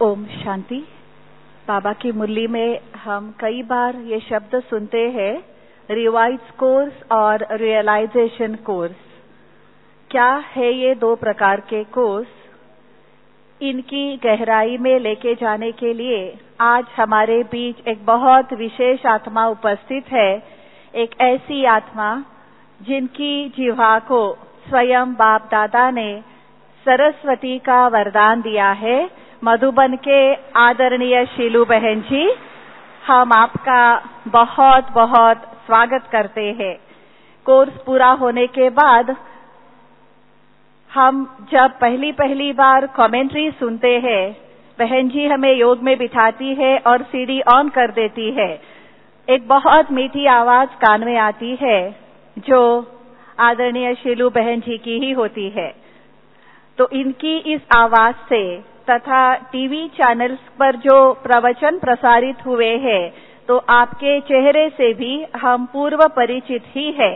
ओम शांति। बाबा की मुरली में हम कई बार ये शब्द सुनते हैं, रिवाइज कोर्स और रियलाइजेशन कोर्स। क्या है ये दो प्रकार के कोर्स? इनकी गहराई में लेके जाने के लिए आज हमारे बीच एक बहुत विशेष आत्मा उपस्थित है। एक ऐसी आत्मा जिनकी जीवा को स्वयं बाप दादा ने सरस्वती का वरदान दिया है। मधुबन के आदरणीय शीलू बहन जी, हम आपका बहुत बहुत स्वागत करते हैं। कोर्स पूरा होने के बाद हम जब पहली बार कमेंट्री सुनते हैं, बहन जी हमें योग में बिठाती है और सीडी ऑन कर देती है। एक बहुत मीठी आवाज कान में आती है जो आदरणीय शीलू बहन जी की ही होती है। तो इनकी इस आवाज से तथा टीवी चैनल्स पर जो प्रवचन प्रसारित हुए हैं, तो आपके चेहरे से भी हम पूर्व परिचित ही है।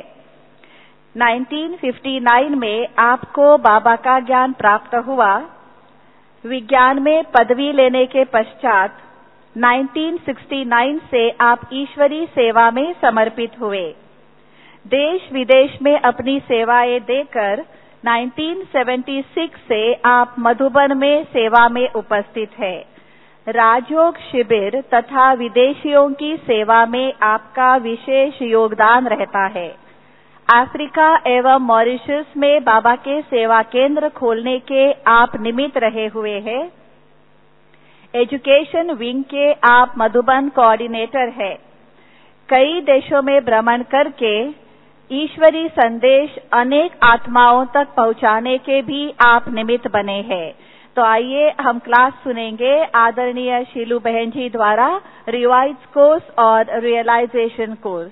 1959 में आपको बाबा का ज्ञान प्राप्त हुआ। विज्ञान में पदवी लेने के पश्चात 1969 से आप ईश्वरी सेवा में समर्पित हुए। देश विदेश में अपनी सेवाएं देकर 1976 से आप मधुबन में सेवा में उपस्थित है। राजयोग शिविर तथा विदेशियों की सेवा में आपका विशेष योगदान रहता है। अफ्रीका एवं मॉरिशस में बाबा के सेवा केंद्र खोलने के आप निमित्त रहे हुए हैं। एजुकेशन विंग के आप मधुबन कोऑर्डिनेटर है। कई देशों में भ्रमण करके ईश्वरी संदेश अनेक आत्माओं तक पहुंचाने के भी आप निमित्त बने हैं। तो आइए हम क्लास सुनेंगे आदरणीय शीलू बहन जी द्वारा रिवाइज कोर्स और रियलाइजेशन कोर्स।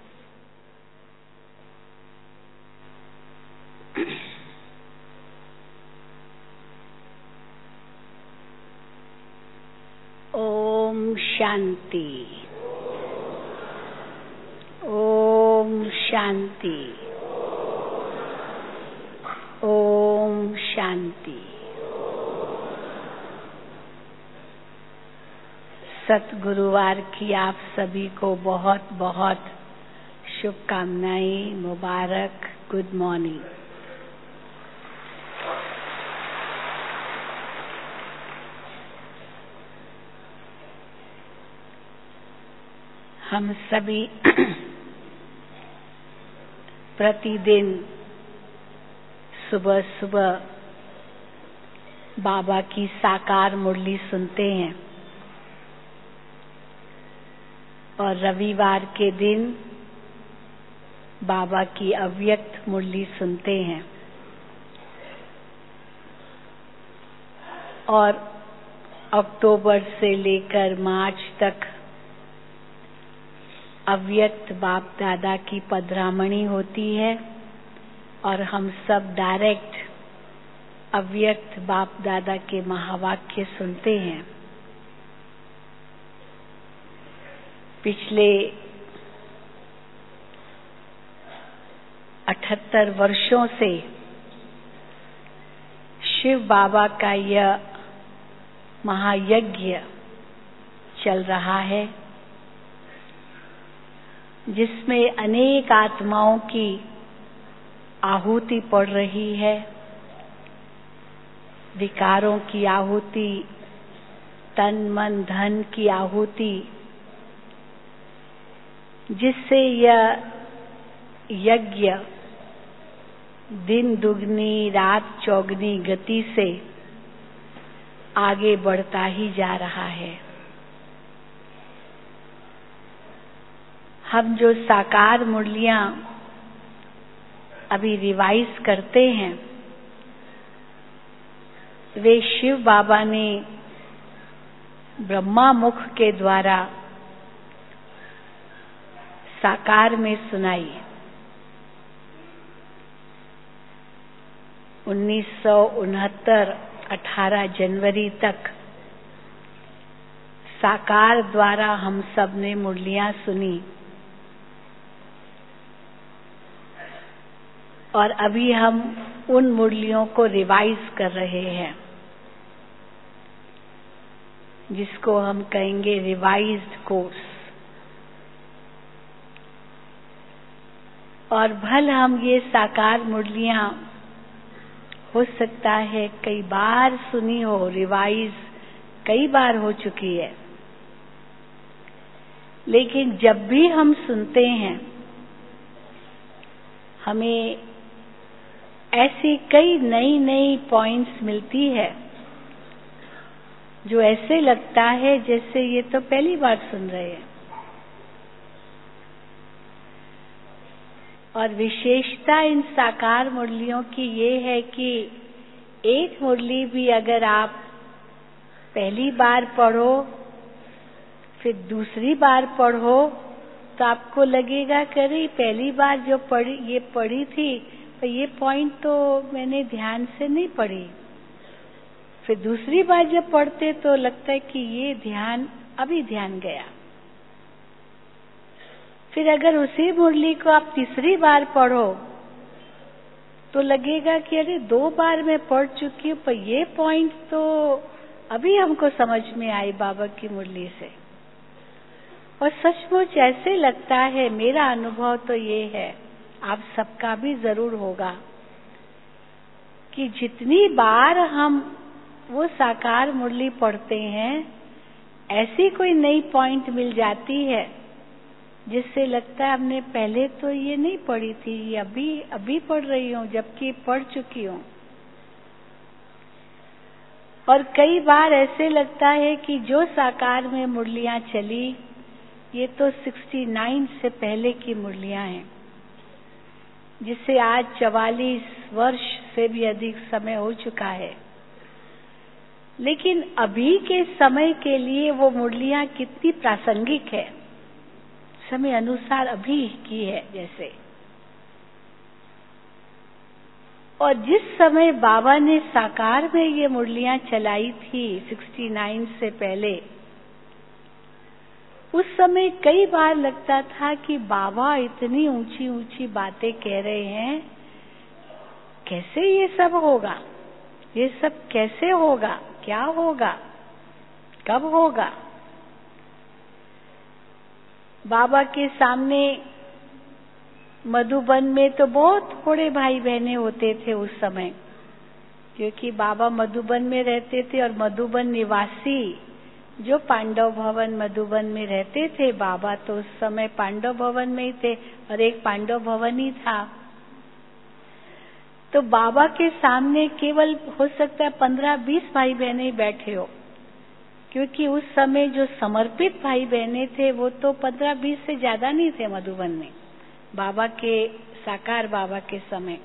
ओम शांति, ओम शांति, ओम शांति। सतगुरुवार की आप सभी को बहुत बहुत शुभकामनाएं, मुबारक, गुड मॉर्निंग। हम सभी प्रतिदिन सुबह सुबह बाबा की साकार मुरली सुनते हैं और रविवार के दिन बाबा की अव्यक्त मुरली सुनते हैं। और अक्टूबर से लेकर मार्च तक अव्यक्त बाप दादा की पधरामणी होती है और हम सब डायरेक्ट अव्यक्त बाप दादा के महावाक्य सुनते हैं। पिछले 78 वर्षों से शिव बाबा का यह महायज्ञ चल रहा है, जिसमें अनेक आत्माओं की आहुति पड़ रही है। विकारों की आहुति, तन मन धन की आहुति, जिससे यह यज्ञ दिन दुगनी रात चौगनी गति से आगे बढ़ता ही जा रहा है। हम जो साकार मुरलियां अभी रिवाइज करते हैं, वे शिव बाबा ने ब्रह्मा मुख के द्वारा साकार में सुनाई। 1969 18 जनवरी तक साकार द्वारा हम सब ने मुरलियां सुनी और अभी हम उन मुरलियों को रिवाइज कर रहे हैं। जिसको हम कहेंगे रिवाइज्ड कोर्स। और भल हम ये साकार मुरलियां हो सकता है कई बार सुनी हो, रिवाइज कई बार हो चुकी है, लेकिन जब भी हम सुनते हैं हमें ऐसी कई नई नई पॉइंट्स मिलती है जो ऐसे लगता है जैसे ये तो पहली बार सुन रहे हैं। और विशेषता इन साकार मुरलियों की ये है कि एक मुरली भी अगर आप पहली बार पढ़ो फिर दूसरी बार पढ़ो तो आपको लगेगा कि अरे पहली बार जो पढ़ी थी तो ये पॉइंट तो मैंने ध्यान से नहीं पढ़ी। फिर दूसरी बार जब पढ़ते तो लगता है कि ये अभी ध्यान गया। फिर अगर उसी मुरली को आप तीसरी बार पढ़ो तो लगेगा कि अरे 2 बार मैं पढ़ चुकी हूँ पर ये पॉइंट तो अभी हमको समझ में आई बाबा की मुरली से। और सचमुच ऐसे लगता है, मेरा अनुभव तो ये है, आप सबका भी जरूर होगा, कि जितनी बार हम वो साकार मुरली पढ़ते हैं ऐसी कोई नई पॉइंट मिल जाती है जिससे लगता है हमने पहले तो ये नहीं पढ़ी थी, ये अभी पढ़ रही हूँ जबकि पढ़ चुकी हूँ। और कई बार ऐसे लगता है कि जो साकार में मुरलियां चली ये तो 69 से पहले की मुरलियां हैं, जिससे आज 44 वर्ष से भी अधिक समय हो चुका है। लेकिन अभी के समय के लिए वो मुरलियां कितनी प्रासंगिक है, समय अनुसार अभी की है जैसे। और जिस समय बाबा ने साकार में ये मुरलियां चलाई थी 69 से पहले, उस समय कई बार लगता था कि बाबा इतनी ऊंची ऊंची बातें कह रहे हैं, कैसे ये सब होगा, ये सब कैसे होगा, क्या होगा, कब होगा। बाबा के सामने मधुबन में तो बहुत थोड़े भाई बहने होते थे उस समय, क्योंकि बाबा मधुबन में रहते थे और मधुबन निवासी जो पांडव भवन मधुबन में रहते थे, बाबा तो उस समय पांडव भवन में ही थे और एक पांडव भवन ही था। तो बाबा के सामने केवल हो सकता है 15-20 भाई बहने बैठे हो, क्योंकि उस समय जो समर्पित भाई बहने थे वो तो 15-20 से ज्यादा नहीं थे मधुबन में बाबा के, साकार बाबा के समय।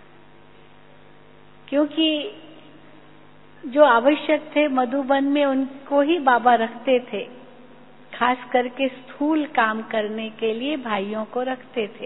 क्योंकि जो आवश्यक थे मधुबन में उनको ही बाबा रखते थे, खास करके स्थूल काम करने के लिए भाइयों को रखते थे।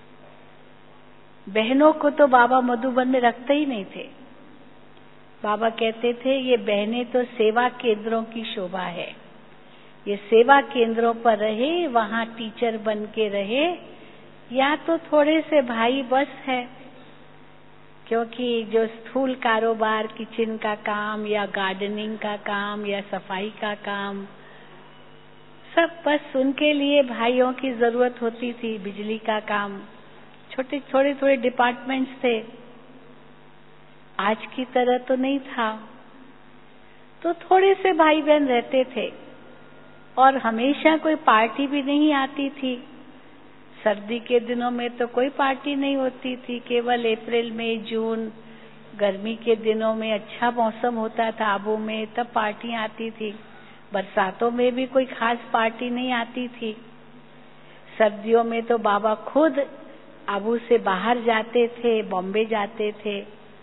बहनों को तो बाबा मधुबन में रखते ही नहीं थे। बाबा कहते थे ये बहनें तो सेवा केंद्रों की शोभा है, ये सेवा केंद्रों पर रहे, वहां टीचर बन के रहे, या तो थोड़े से भाई बस है, क्योंकि जो स्थूल कारोबार, किचन का काम या गार्डनिंग का काम या सफाई का काम, सब बस उनके लिए भाइयों की जरूरत होती थी। बिजली का काम, थोड़े डिपार्टमेंट्स थे, आज की तरह तो नहीं था। तो थोड़े से भाई बहन रहते थे और हमेशा कोई पार्टी भी नहीं आती थी। सर्दी के दिनों में तो कोई पार्टी नहीं होती थी, केवल अप्रैल मई जून, गर्मी के दिनों में अच्छा मौसम होता था आबू में, तब पार्टियां आती थी। बरसातों में भी कोई खास पार्टी नहीं आती थी। सर्दियों में तो बाबा खुद आबू से बाहर जाते थे, बॉम्बे जाते थे।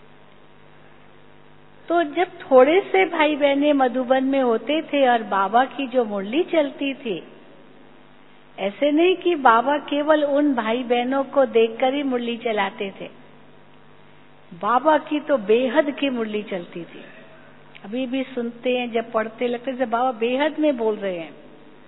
तो जब थोड़े से भाई बहने मधुबन में होते थे और बाबा की जो मुरली चलती थी, ऐसे नहीं कि बाबा केवल उन भाई बहनों को देखकर ही मुरली चलाते थे, बाबा की तो बेहद की मुरली चलती थी। अभी भी सुनते हैं, जब पढ़ते लगते हैं बाबा बेहद में बोल रहे हैं।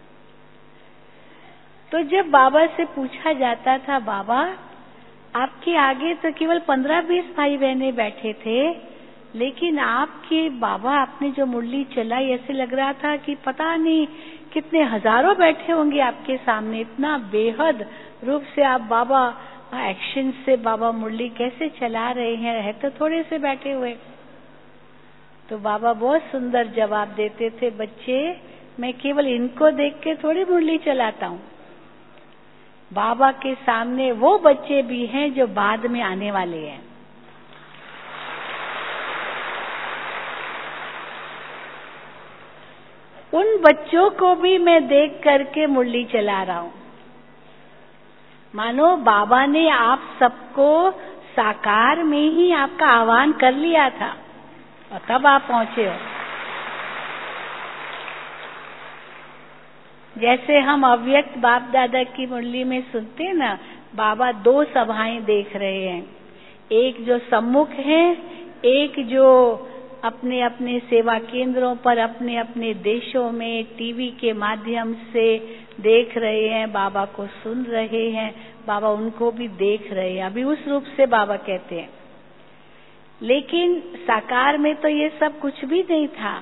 तो जब बाबा से पूछा जाता था, बाबा आपके आगे तो केवल 15-20 भाई बहने बैठे थे, लेकिन आपके बाबा आपने जो मुरली चलाई ऐसे लग रहा था कि पता नहीं कितने हजारों बैठे होंगे आपके सामने। इतना बेहद रूप से आप बाबा एक्शन से बाबा मुरली कैसे चला रहे हैं, है तो थोड़े से बैठे हुए। तो बाबा बहुत सुंदर जवाब देते थे, बच्चे मैं केवल इनको देख के थोड़ी मुरली चलाता हूँ, बाबा के सामने वो बच्चे भी हैं जो बाद में आने वाले हैं। उन बच्चों को भी मैं देख करके मुरली चला रहा हूँ। मानो बाबा ने आप सबको साकार में ही आपका आह्वान कर लिया था और तब आप पहुंचे हो। जैसे हम अव्यक्त बाप दादा की मुरली में सुनते हैं ना, बाबा दो सभाएं देख रहे हैं, एक जो सम्मुख है, एक जो अपने अपने सेवा केंद्रों पर अपने अपने देशों में टीवी के माध्यम से देख रहे हैं, बाबा को सुन रहे हैं, बाबा उनको भी देख रहे हैं। अभी उस रूप से बाबा कहते हैं। लेकिन साकार में तो ये सब कुछ भी नहीं था,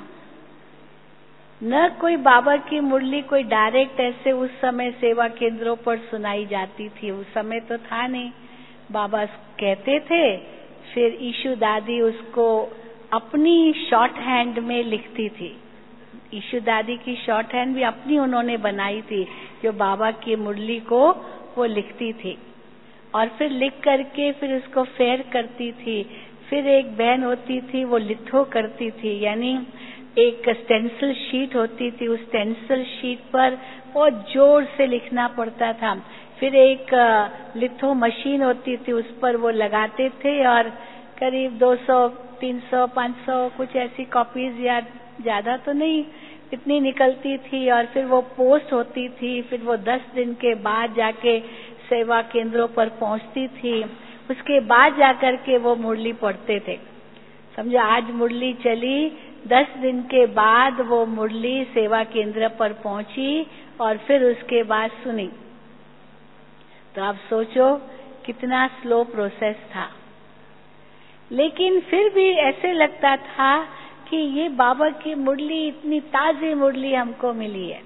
न कोई बाबा की मुरली कोई डायरेक्ट ऐसे उस समय सेवा केंद्रों पर सुनाई जाती थी, उस समय तो था नहीं। बाबा कहते थे, फिर ईशु दादी उसको अपनी शॉर्ट हैंड में लिखती थी। ईशु दादी की शॉर्ट हैंड भी अपनी उन्होंने बनाई थी, जो बाबा की मुरली को वो लिखती थी और फिर लिख करके फिर उसको फेयर करती थी। फिर एक बहन होती थी वो लिथो करती थी, यानी एक स्टेंसिल शीट होती थी, उस स्टेंसिल शीट पर बहुत जोर से लिखना पड़ता था। फिर एक लिथो मशीन होती थी, उस पर वो लगाते थे और करीब 200, 300, 500 कुछ ऐसी कॉपीज या ज्यादा तो नहीं इतनी निकलती थी। और फिर वो पोस्ट होती थी, फिर वो 10 दिन के बाद जाके सेवा केंद्रों पर पहुंचती थी। उसके बाद जाकर के वो मुरली पढ़ते थे। समझो आज मुरली चली, 10 दिन के बाद वो मुरली सेवा केंद्र पर पहुंची और फिर उसके बाद सुनी। तो आप सोचो कितना स्लो प्रोसेस था। लेकिन फिर भी ऐसे लगता था कि ये बाबा की मुरली, इतनी ताजी मुरली हमको मिली है।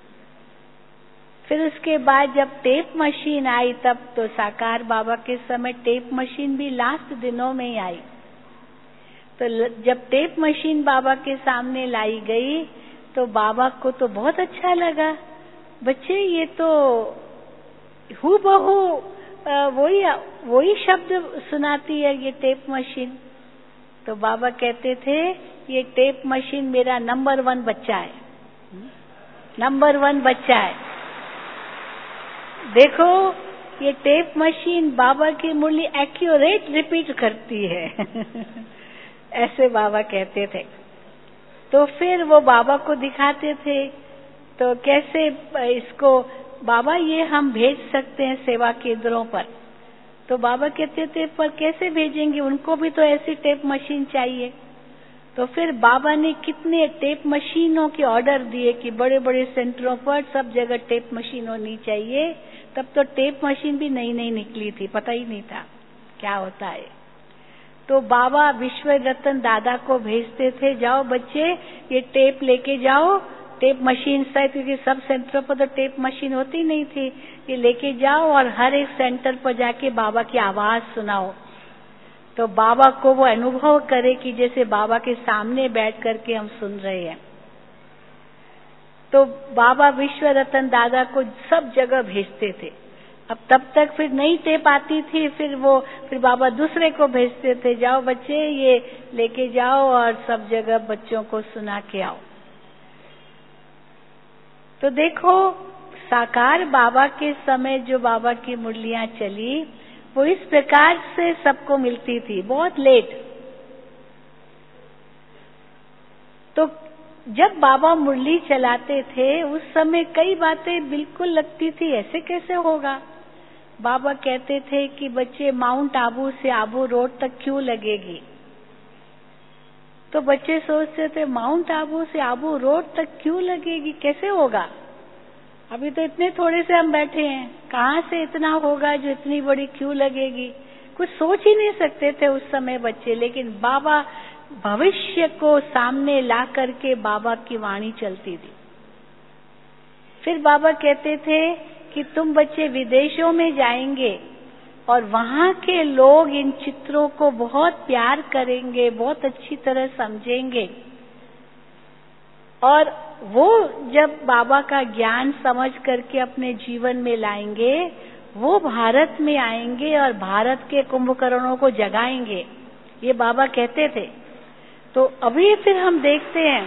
फिर उसके बाद जब टेप मशीन आई, तब तो साकार बाबा के समय टेप मशीन भी लास्ट दिनों में ही आई। तो जब टेप मशीन बाबा के सामने लाई गई तो बाबा को तो बहुत अच्छा लगा। बच्चे ये तो हूबहू वही शब्द सुनाती है ये टेप मशीन। तो बाबा कहते थे, ये टेप मशीन मेरा नंबर 1 बच्चा है, नंबर 1 बच्चा है। देखो ये टेप मशीन बाबा की मुरली एक्यूरेट रिपीट करती है। ऐसे बाबा कहते थे। तो फिर वो बाबा को दिखाते थे, तो कैसे इसको बाबा ये हम भेज सकते हैं सेवा केंद्रों पर। तो बाबा कहते थे, पर कैसे भेजेंगे, उनको भी तो ऐसी टेप मशीन चाहिए। तो फिर बाबा ने कितने टेप मशीनों के ऑर्डर दिए कि बड़े बड़े सेंटरों पर सब जगह टेप मशीन होनी चाहिए। तब तो टेप मशीन भी नई नई निकली थी, पता ही नहीं था क्या होता है। तो बाबा विश्व रतन दादा को भेजते थे, जाओ बच्चे ये टेप लेके जाओ, टेप मशीन शायद, क्योंकि सब सेंटरों पर तो टेप मशीन होती नहीं थी, ये लेके जाओ और हर एक सेंटर पर जाके बाबा की आवाज सुनाओ। तो बाबा को वो अनुभव करे कि जैसे बाबा के सामने बैठ करके हम सुन रहे हैं। तो बाबा विश्व रतन दादा को सब जगह भेजते थे। अब तब तक फिर नई टेप आती थी, फिर बाबा दूसरे को भेजते थे, जाओ बच्चे ये लेके जाओ और सब जगह बच्चों को सुना के आओ। तो देखो साकार बाबा के समय जो बाबा की मुरलियां चली, वो इस प्रकार से सबको मिलती थी, बहुत लेट। तो जब बाबा मुरली चलाते थे उस समय कई बातें बिल्कुल लगती थी ऐसे कैसे होगा। बाबा कहते थे कि बच्चे माउंट आबू से आबू रोड तक क्यों लगेगी। तो बच्चे सोचते थे माउंट आबू से आबू रोड तक क्यों लगेगी, कैसे होगा, अभी तो इतने थोड़े से हम बैठे हैं, कहाँ से इतना होगा जो इतनी बड़ी क्यों लगेगी। कुछ सोच ही नहीं सकते थे उस समय बच्चे। लेकिन बाबा भविष्य को सामने ला करके बाबा की वाणी चलती थी। फिर बाबा कहते थे कि तुम बच्चे विदेशों में जाएंगे और वहां के लोग इन चित्रों को बहुत प्यार करेंगे, बहुत अच्छी तरह समझेंगे, और वो जब बाबा का ज्ञान समझ करके अपने जीवन में लाएंगे, वो भारत में आएंगे और भारत के कुंभकर्णों को जगाएंगे, ये बाबा कहते थे। तो अभी फिर हम देखते हैं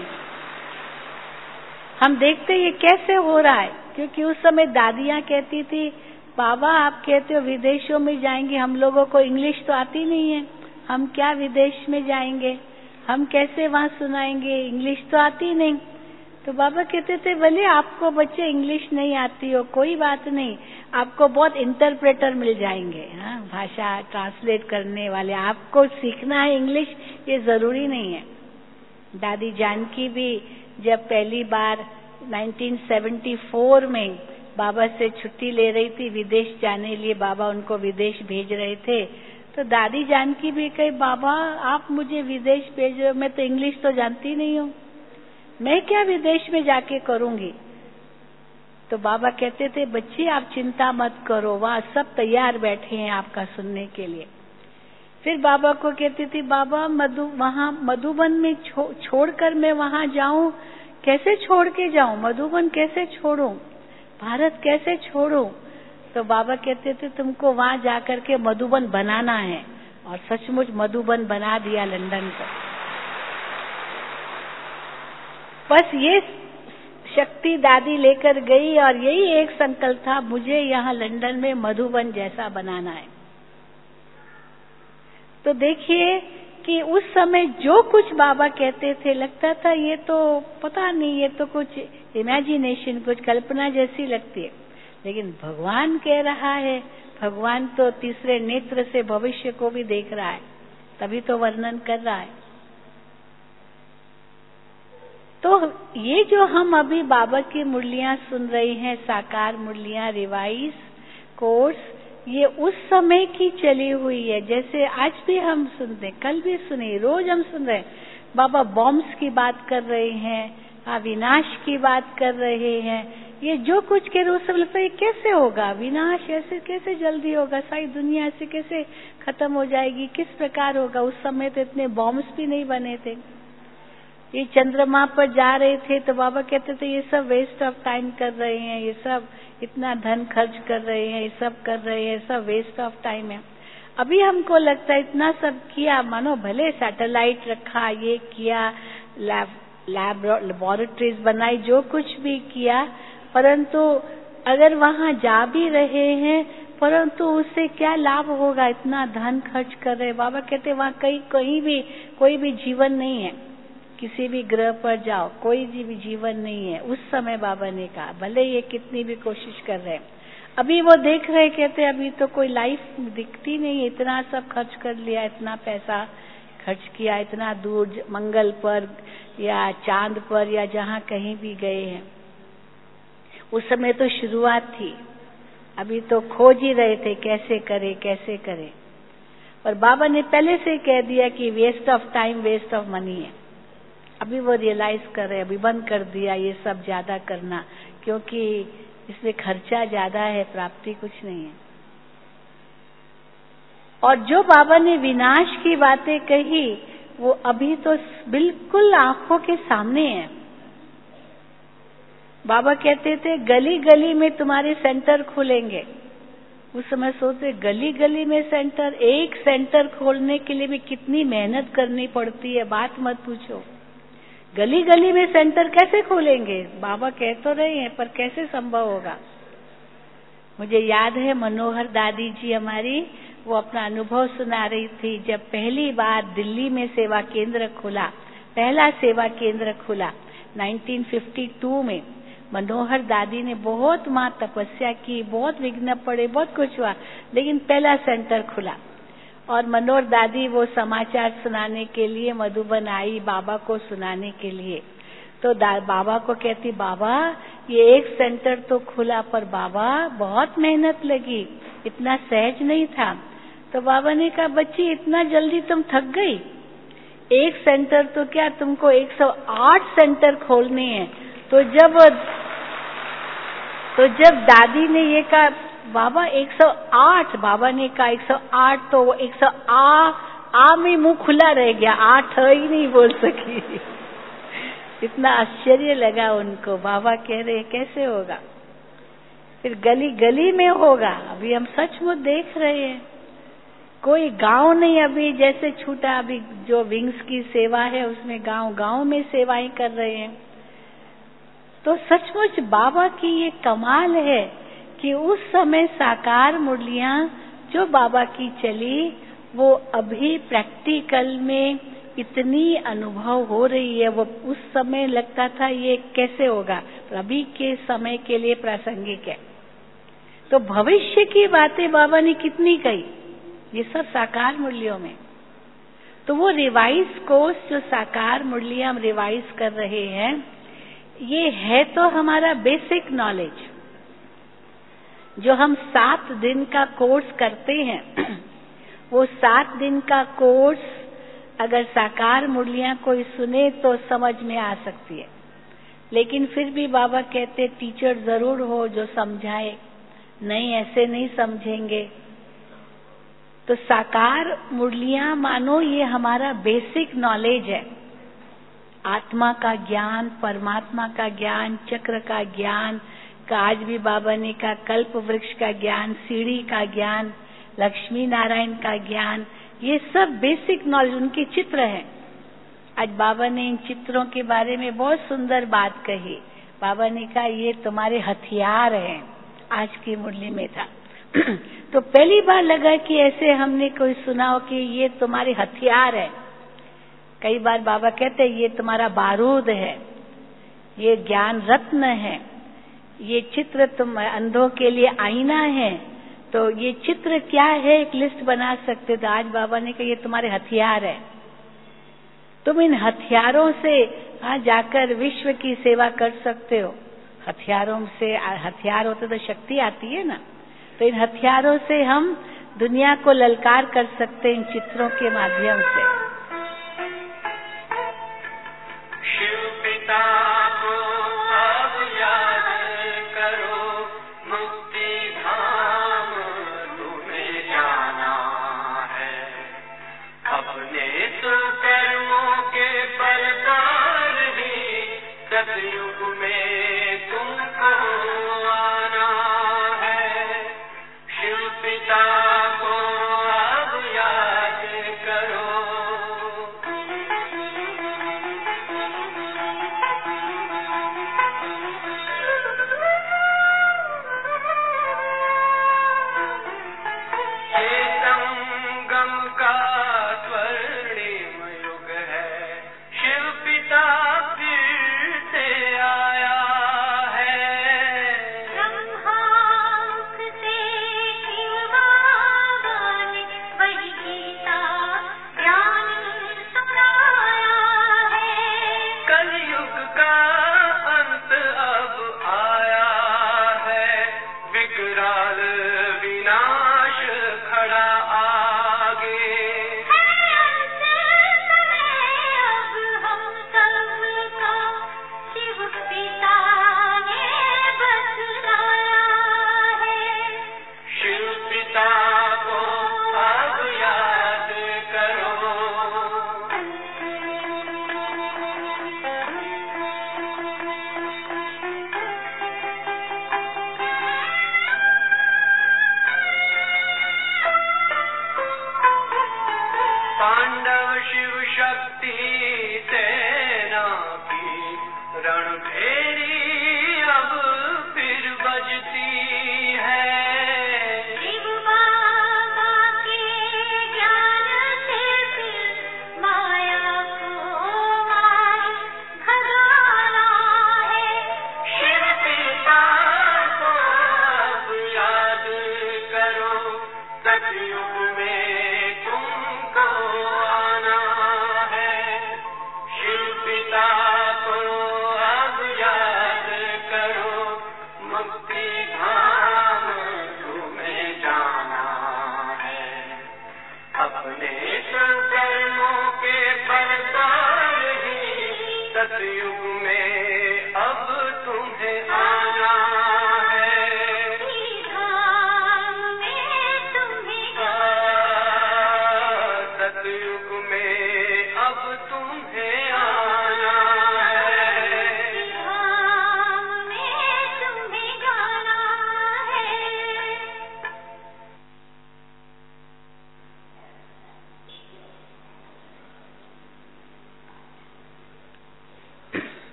ये कैसे हो रहा है, क्योंकि उस समय दादियां कहती थी, बाबा आप कहते हो विदेशों में जाएंगे, हम लोगों को इंग्लिश तो आती नहीं है, हम क्या विदेश में जाएंगे, हम कैसे वहां सुनाएंगे, इंग्लिश तो आती नहीं। तो बाबा कहते थे, भले आपको बच्चे इंग्लिश नहीं आती हो, कोई बात नहीं, आपको बहुत इंटरप्रेटर मिल जाएंगे, हाँ, भाषा ट्रांसलेट करने वाले, आपको सीखना है इंग्लिश, ये जरूरी नहीं है। दादी जानकी भी जब पहली बार 1974 में बाबा से छुट्टी ले रही थी विदेश जाने लिए, बाबा उनको विदेश भेज रहे थे, तो दादी जानकी भी कही, बाबा आप मुझे विदेश भेज रहे हो, मैं तो इंग्लिश तो जानती नहीं हूँ, मैं क्या विदेश में जाके करूंगी। तो बाबा कहते थे, बच्चे आप चिंता मत करो, वहाँ सब तैयार बैठे हैं आपका सुनने के लिए। फिर बाबा को कहती थी, बाबा वहाँ मधुबन में छोड़कर मैं वहाँ जाऊं, कैसे छोड़ के जाऊं, मधुबन कैसे छोड़ूं, भारत कैसे छोड़ूं। तो बाबा कहते थे, तुमको वहाँ जाकर के मधुबन बनाना है, और सचमुच मधुबन बना दिया लंदन को। बस ये शक्ति दादी लेकर गई, और यही एक संकल्प था, मुझे यहाँ लंदन में मधुबन जैसा बनाना है। तो देखिए कि उस समय जो कुछ बाबा कहते थे, लगता था ये तो पता नहीं, ये तो कुछ इमेजिनेशन, कुछ कल्पना जैसी लगती है, लेकिन भगवान कह रहा है, भगवान तो तीसरे नेत्र से भविष्य को भी देख रहा है, तभी तो वर्णन कर रहा है। तो ये जो हम अभी बाबा की मुरलियां सुन रहे हैं, साकार मुरलियां, रिवाइज कोर्स, ये उस समय की चली हुई है। जैसे आज भी हम सुनते, कल भी सुने, रोज हम सुन रहे हैं, बाबा बॉम्ब्स की बात कर रहे हैं, विनाश की बात कर रहे हैं, ये जो कुछ कह रहे, सब लगता है कैसे होगा विनाश, ऐसे कैसे जल्दी होगा, सारी दुनिया ऐसे कैसे खत्म हो जाएगी, किस प्रकार होगा। उस समय तो इतने बॉम्ब्स भी नहीं बने थे। ये चंद्रमा पर जा रहे थे तो बाबा कहते थे, ये सब वेस्ट ऑफ टाइम कर रहे हैं, ये सब इतना धन खर्च कर रहे हैं, ये सब कर रहे हैं, सब वेस्ट ऑफ टाइम है। अभी हमको लगता है इतना सब किया, मानो भले सैटेलाइट रखा, ये किया, लैबोरेटरीज बनाई, जो कुछ भी किया, परंतु अगर वहाँ जा भी रहे हैं, परंतु उससे क्या लाभ होगा, इतना धन खर्च कर रहे हैं। बाबा कहते वहाँ कहीं भी कोई भी जीवन नहीं है, किसी भी ग्रह पर जाओ कोई भी जीवन नहीं है। उस समय बाबा ने कहा, भले ये कितनी भी कोशिश कर रहे हैं, अभी वो देख रहे, कहते अभी तो कोई लाइफ दिखती नहीं, इतना सब खर्च कर लिया, इतना पैसा खर्च किया, इतना दूर मंगल पर या चांद पर या जहाँ कहीं भी गए हैं। उस समय तो शुरुआत थी, अभी तो खोज ही रहे थे कैसे करे कैसे करे। और बाबा ने पहले से कह दिया कि waste of time, waste of money है। अभी वो रियलाइज कर रहे, अभी बंद कर दिया ये सब ज्यादा करना, क्योंकि इसमें खर्चा ज्यादा है, प्राप्ति कुछ नहीं है। और जो बाबा ने विनाश की बातें कही, वो अभी तो बिल्कुल आंखों के सामने है। बाबा कहते थे गली गली में तुम्हारे सेंटर खुलेंगे। उस समय सोचते गली गली में सेंटर, एक सेंटर खोलने के लिए भी कितनी मेहनत करनी पड़ती है, बात मत पूछो। गली गली में सेंटर कैसे खोलेंगे, बाबा कह तो रहे हैं, पर कैसे संभव होगा। मुझे याद है मनोहर दादी जी हमारी, वो अपना अनुभव सुना रही थी, जब पहली बार दिल्ली में सेवा केंद्र खुला, पहला सेवा केंद्र खुला 1952 में। मनोहर दादी ने बहुत वहां तपस्या की, बहुत विघ्न पड़े, बहुत कुछ हुआ, लेकिन पहला सेंटर खुला। और मनोहर दादी वो समाचार सुनाने के लिए मधुबन आई, बाबा को सुनाने के लिए। तो बाबा को कहती, बाबा ये एक सेंटर तो खुला, पर बाबा बहुत मेहनत लगी, इतना सहज नहीं था। तो बाबा ने कहा, बच्ची इतना जल्दी तुम थक गई, एक सेंटर तो क्या, तुमको 108 सेंटर खोलने हैं। तो जब दादी ने ये कहा बाबा 108, बाबा ने कहा 108, तो वो 100 आ में मुंह खुला रह गया, 8 ही नहीं बोल सकी। इतना आश्चर्य लगा उनको। बाबा कह रहे कैसे होगा, फिर गली गली में होगा। अभी हम सचमुच देख रहे हैं, कोई गांव नहीं अभी जैसे छूटा। अभी जो विंग्स की सेवा है उसमें गांव गांव में सेवाएं कर रहे हैं। तो सचमुच बाबा की ये कमाल है कि उस समय साकार मुरलियां जो बाबा की चली, वो अभी प्रैक्टिकल में इतनी अनुभव हो रही है। वो उस समय लगता था ये कैसे होगा, अभी के समय के लिए प्रासंगिक है। तो भविष्य की बातें बाबा ने कितनी कही, ये सब साकार मुरलियों में। तो वो रिवाइज कोर्स जो साकार मुरलियां हम रिवाइज कर रहे हैं, ये है तो हमारा बेसिक नॉलेज जो हम 7 दिन का कोर्स करते हैं। वो 7 दिन का कोर्स अगर साकार मुरलियां कोई सुने तो समझ में आ सकती है, लेकिन फिर भी बाबा कहते टीचर जरूर हो जो समझाए, नहीं ऐसे नहीं समझेंगे। तो साकार मुरलियां मानो ये हमारा बेसिक नॉलेज है, आत्मा का ज्ञान, परमात्मा का ज्ञान, चक्र का ज्ञान का, आज भी बाबा ने कहा कल्प वृक्ष का ज्ञान, सीढ़ी का ज्ञान, लक्ष्मी नारायण का ज्ञान, ये सब बेसिक नॉलेज उनके चित्र हैं। आज बाबा ने इन चित्रों के बारे में बहुत सुंदर बात कही। बाबा ने कहा ये तुम्हारे हथियार हैं, आज की मुरली में था। तो पहली बार लगा कि ऐसे हमने कोई सुना हो कि ये तुम्हारे हथियार है। कई बार बाबा कहते हैं ये तुम्हारा बारूद है, ये ज्ञान रत्न है, ये चित्र तुम अंधों के लिए आईना है। तो ये चित्र क्या है, एक लिस्ट बना सकते। तो आज बाबा ने कहा ये तुम्हारे हथियार है, तुम इन हथियारों से जाकर विश्व की सेवा कर सकते हो। हथियारों से, हथियार होते तो शक्ति आती है ना, तो इन हथियारों से हम दुनिया को ललकार कर सकते हैं इन चित्रों के माध्यम से। शिव पिता को अब याद करो, मुक्ति धाम तुम्हें जाना है। अपने सुकर्मों के बल पर ही सतयुग में तुमको आना है। शिव पिता को अब याद करो।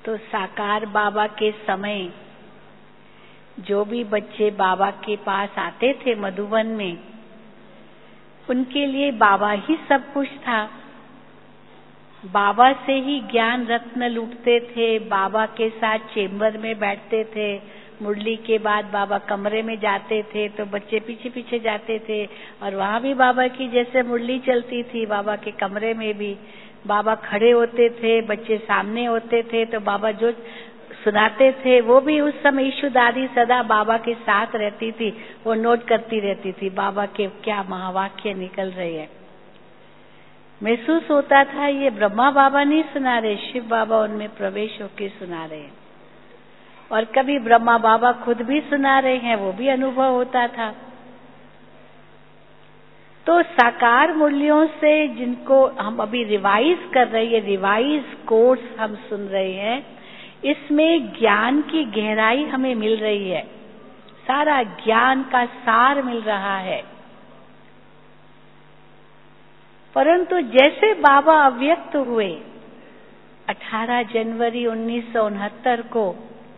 तो साकार बाबा के समय जो भी बच्चे बाबा के पास आते थे मधुबन में, उनके लिए बाबा ही सब कुछ था। बाबा से ही ज्ञान रत्न लूटते थे, बाबा के साथ चेंबर में बैठते थे। मुरली के बाद बाबा कमरे में जाते थे तो बच्चे पीछे पीछे जाते थे, और वहां भी बाबा की जैसे मुरली चलती थी, बाबा के कमरे में भी बाबा खड़े होते थे, बच्चे सामने होते थे, तो बाबा जो सुनाते थे वो भी उस समय ईशु दादी सदा बाबा के साथ रहती थी, वो नोट करती रहती थी बाबा के क्या महावाक्य निकल रहे हैं। महसूस होता था ये ब्रह्मा बाबा नहीं सुना रहे, शिव बाबा उनमें प्रवेश होकर सुना रहे हैं, और कभी ब्रह्मा बाबा खुद भी सुना रहे हैं, वो भी अनुभव होता था। तो साकार मूल्यों से जिनको हम अभी रिवाइज कर रहे हैं, रिवाइज कोर्स हम सुन रहे हैं, इसमें ज्ञान की गहराई हमें मिल रही है, सारा ज्ञान का सार मिल रहा है। परंतु जैसे बाबा अव्यक्त हुए 18 जनवरी 1969 को,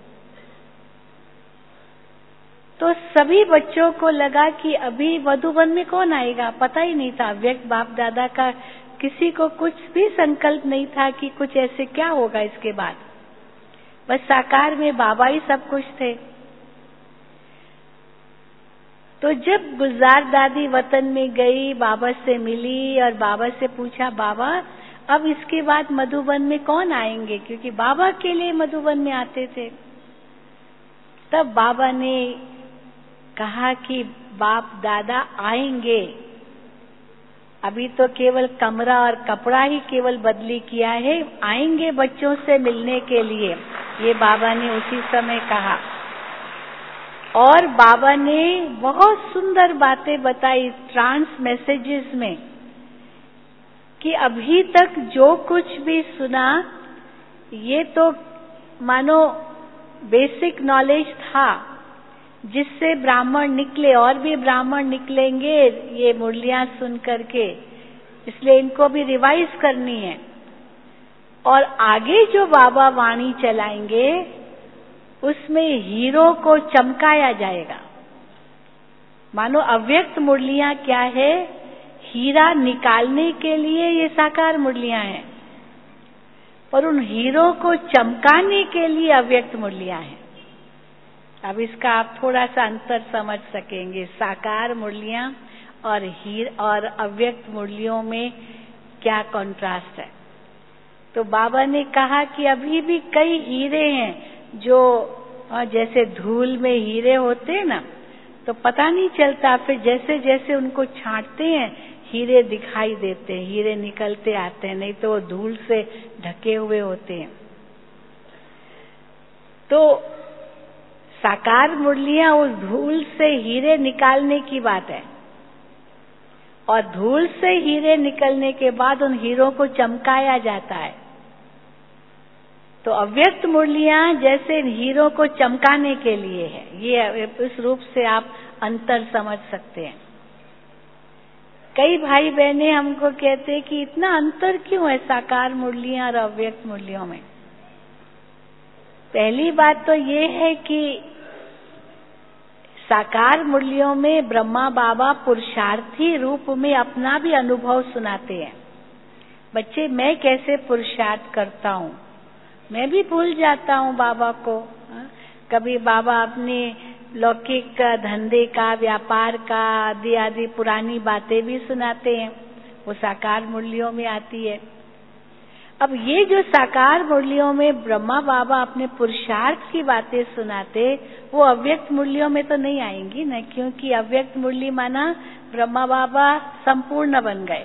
तो सभी बच्चों को लगा कि अभी मधुबन में कौन आएगा, पता ही नहीं था। अव्यक्त बाप दादा का किसी को कुछ भी संकल्प नहीं था कि कुछ ऐसे क्या होगा इसके बाद, बस साकार में बाबा ही सब कुछ थे। तो जब गुलजार दादी वतन में गई, बाबा से मिली और बाबा से पूछा, बाबा अब इसके बाद मधुबन में कौन आएंगे, क्योंकि बाबा के लिए मधुबन में आते थे। तब बाबा ने कहा कि बाप दादा आएंगे, अभी तो केवल कमरा और कपड़ा ही केवल बदली किया है, आएंगे बच्चों से मिलने के लिए, ये बाबा ने उसी समय कहा। और बाबा ने बहुत सुंदर बातें बताई ट्रांस मैसेजेस में कि अभी तक जो कुछ भी सुना ये तो मानो बेसिक नॉलेज था, जिससे ब्राह्मण निकले, और भी ब्राह्मण निकलेंगे ये मुरलियां सुन करके, इसलिए इनको भी रिवाइज करनी है। और आगे जो बाबा वाणी चलाएंगे उसमें हीरो को चमकाया जाएगा। मानो अव्यक्त मुरलियां क्या है, हीरा निकालने के लिए ये साकार मुरलियां हैं, पर उन हीरो को चमकाने के लिए अव्यक्त मुरलियां हैं। अब इसका आप थोड़ा सा अंतर समझ सकेंगे, साकार मुरलियां और अव्यक्त मुरलियों में क्या कंट्रास्ट है। तो बाबा ने कहा कि अभी भी कई हीरे हैं जो जैसे धूल में हीरे होते हैं ना, तो पता नहीं चलता, फिर जैसे जैसे उनको छांटते हैं हीरे दिखाई देते हैं, हीरे निकलते आते हैं, नहीं तो वो धूल से ढके हुए होते हैं। तो साकार मुरलियां उस धूल से हीरे निकालने की बात है, और धूल से हीरे निकलने के बाद उन हीरों को चमकाया जाता है। तो अव्यक्त मुरलियां जैसे हीरो को चमकाने के लिए है, ये इस रूप से आप अंतर समझ सकते हैं। कई भाई बहनें हमको कहते हैं कि इतना अंतर क्यों है साकार मुरलियां और अव्यक्त मुरलियों में। पहली बात तो ये है कि साकार मुरलियों में ब्रह्मा बाबा पुरुषार्थी रूप में अपना भी अनुभव सुनाते हैं। बच्चे, मैं कैसे पुरुषार्थ करता हूँ, मैं भी भूल जाता हूँ बाबा को। कभी बाबा अपने लौकिक धंधे का, व्यापार का आदि आदि पुरानी बातें भी सुनाते हैं, वो साकार मुरलियों में आती है। अब ये जो साकार मुरलियों में ब्रह्मा बाबा अपने पुरुषार्थ की बातें सुनाते, वो अव्यक्त मुरलियों में तो नहीं आएंगी न, क्योंकि अव्यक्त मुरली माना ब्रह्मा बाबा संपूर्ण बन गए,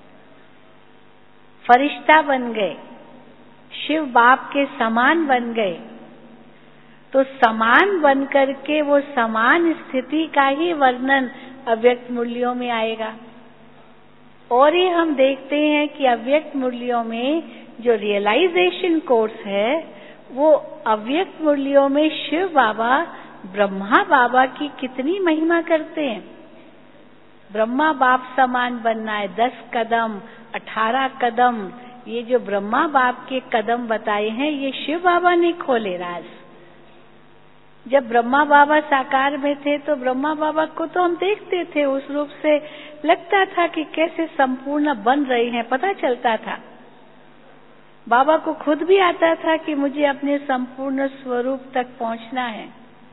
फरिश्ता बन गए, शिव बाप के समान बन गए। तो समान बन करके वो समान स्थिति का ही वर्णन अव्यक्त मुरलियों में आएगा। और ये हम देखते हैं कि अव्यक्त मुरलियों में जो रियलाइजेशन कोर्स है, वो अव्यक्त मुरलियों में शिव बाबा ब्रह्मा बाबा की कितनी महिमा करते हैं। ब्रह्मा बाप समान बनना है, 10 कदम 18 कदम ये जो ब्रह्मा बाप के कदम बताए हैं, ये शिव बाबा ने खोले राज। जब ब्रह्मा बाबा साकार में थे तो ब्रह्मा बाबा को तो हम देखते थे, उस रूप से लगता था कि कैसे संपूर्ण बन रहे हैं, पता चलता था। बाबा को खुद भी आता था कि मुझे अपने संपूर्ण स्वरूप तक पहुंचना है,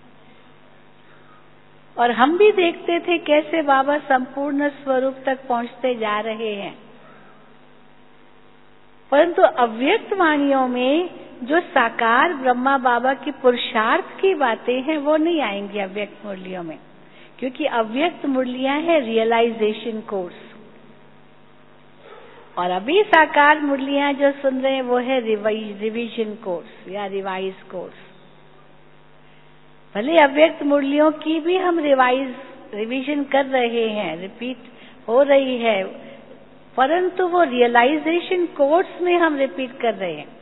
और हम भी देखते थे कैसे बाबा संपूर्ण स्वरूप तक पहुंचते जा रहे हैं। परंतु अव्यक्त वाणियों में जो साकार ब्रह्मा बाबा की पुरुषार्थ की बातें हैं वो नहीं आएंगी अव्यक्त मुरलियों में, क्योंकि अव्यक्त मुरलियां है रियलाइजेशन कोर्स, और अभी साकार मुरलियां जो सुन रहे हैं वो है रिवीजन कोर्स या रिवाइज कोर्स। भले अव्यक्त मुरलियों की भी हम रिवीजन कर रहे हैं, रिपीट हो रही है, परंतु वो रियलाइजेशन कोर्स में हम रिपीट कर रहे हैं।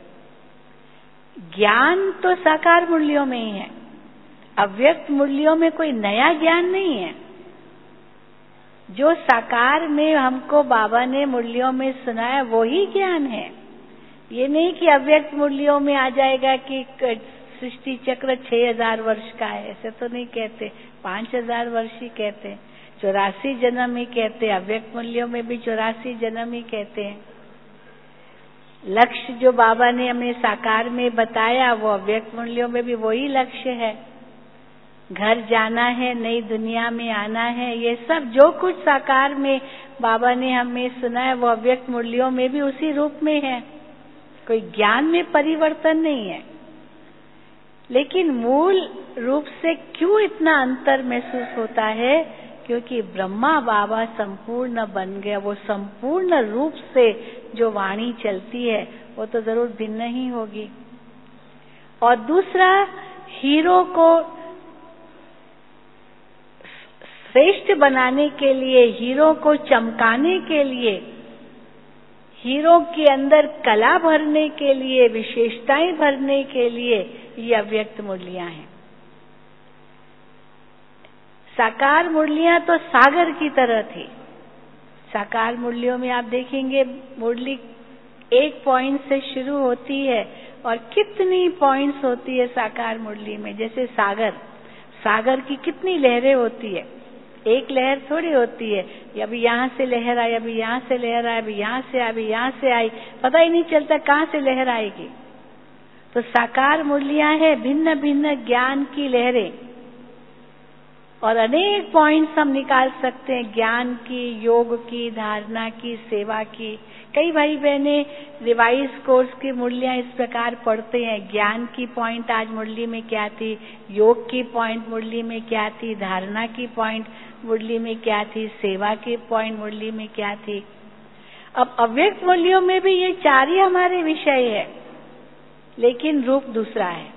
ज्ञान तो साकार मुरलियों में ही है, अव्यक्त मुरलियों में कोई नया ज्ञान नहीं है। जो साकार में हमको बाबा ने मुरलियों में सुनाया वो ही ज्ञान है। ये नहीं कि अव्यक्त मुरलियों में आ जाएगा कि सृष्टि चक्र 6000 वर्ष का है, ऐसे तो नहीं कहते, 5000 वर्ष ही कहते हैं, 84 जन्म ही कहते हैं, अव्यक्त मुरलियों में भी 84 जन्म ही कहते हैं। लक्ष्य जो बाबा ने हमें साकार में बताया वो अव्यक्त मुरलियों में भी वही लक्ष्य है। घर जाना है, नई दुनिया में आना है, ये सब जो कुछ साकार में बाबा ने हमें सुनाया वो अव्यक्त मुरलियों में भी उसी रूप में है। कोई ज्ञान में परिवर्तन नहीं है, लेकिन मूल रूप से क्यों इतना अंतर महसूस होता है? क्योंकि ब्रह्मा बाबा संपूर्ण बन गया। वो संपूर्ण रूप से जो वाणी चलती है वो तो जरूर भिन्न ही होगी। और दूसरा, हीरो को श्रेष्ठ बनाने के लिए, हीरो को चमकाने के लिए, हीरो के अंदर कला भरने के लिए, विशेषताएं भरने के लिए ये अव्यक्त मुरलियां हैं। साकार मुरलियां तो सागर की तरह थी। साकार मुरलियों में आप देखेंगे मुरली एक पॉइंट से शुरू होती है और कितनी पॉइंट्स होती है साकार मुरली में। जैसे सागर की कितनी लहरें होती है, एक लहर थोड़ी होती है, अभी यहाँ से लहर आई, अभी यहाँ से लहर आई, अभी यहाँ से आई, अभी यहाँ से आई, पता ही नहीं चलता कहाँ से लहर आएगी। तो साकार मुरलियां है भिन्न भिन्न ज्ञान की लहरें, और अनेक पॉइंट्स हम निकाल सकते हैं ज्ञान की, योग की, धारणा की, सेवा की। कई भाई बहने रिवाइज कोर्स की मुरलियां इस प्रकार पढ़ते हैं, ज्ञान की पॉइंट आज मुरली में क्या थी, योग की पॉइंट मुरली में क्या थी, धारणा की पॉइंट मुरली में क्या थी, सेवा की पॉइंट मुरली में क्या थी। अब अव्यक्त मुरलियों में भी ये चार ही हमारे विषय है, लेकिन रूप दूसरा है,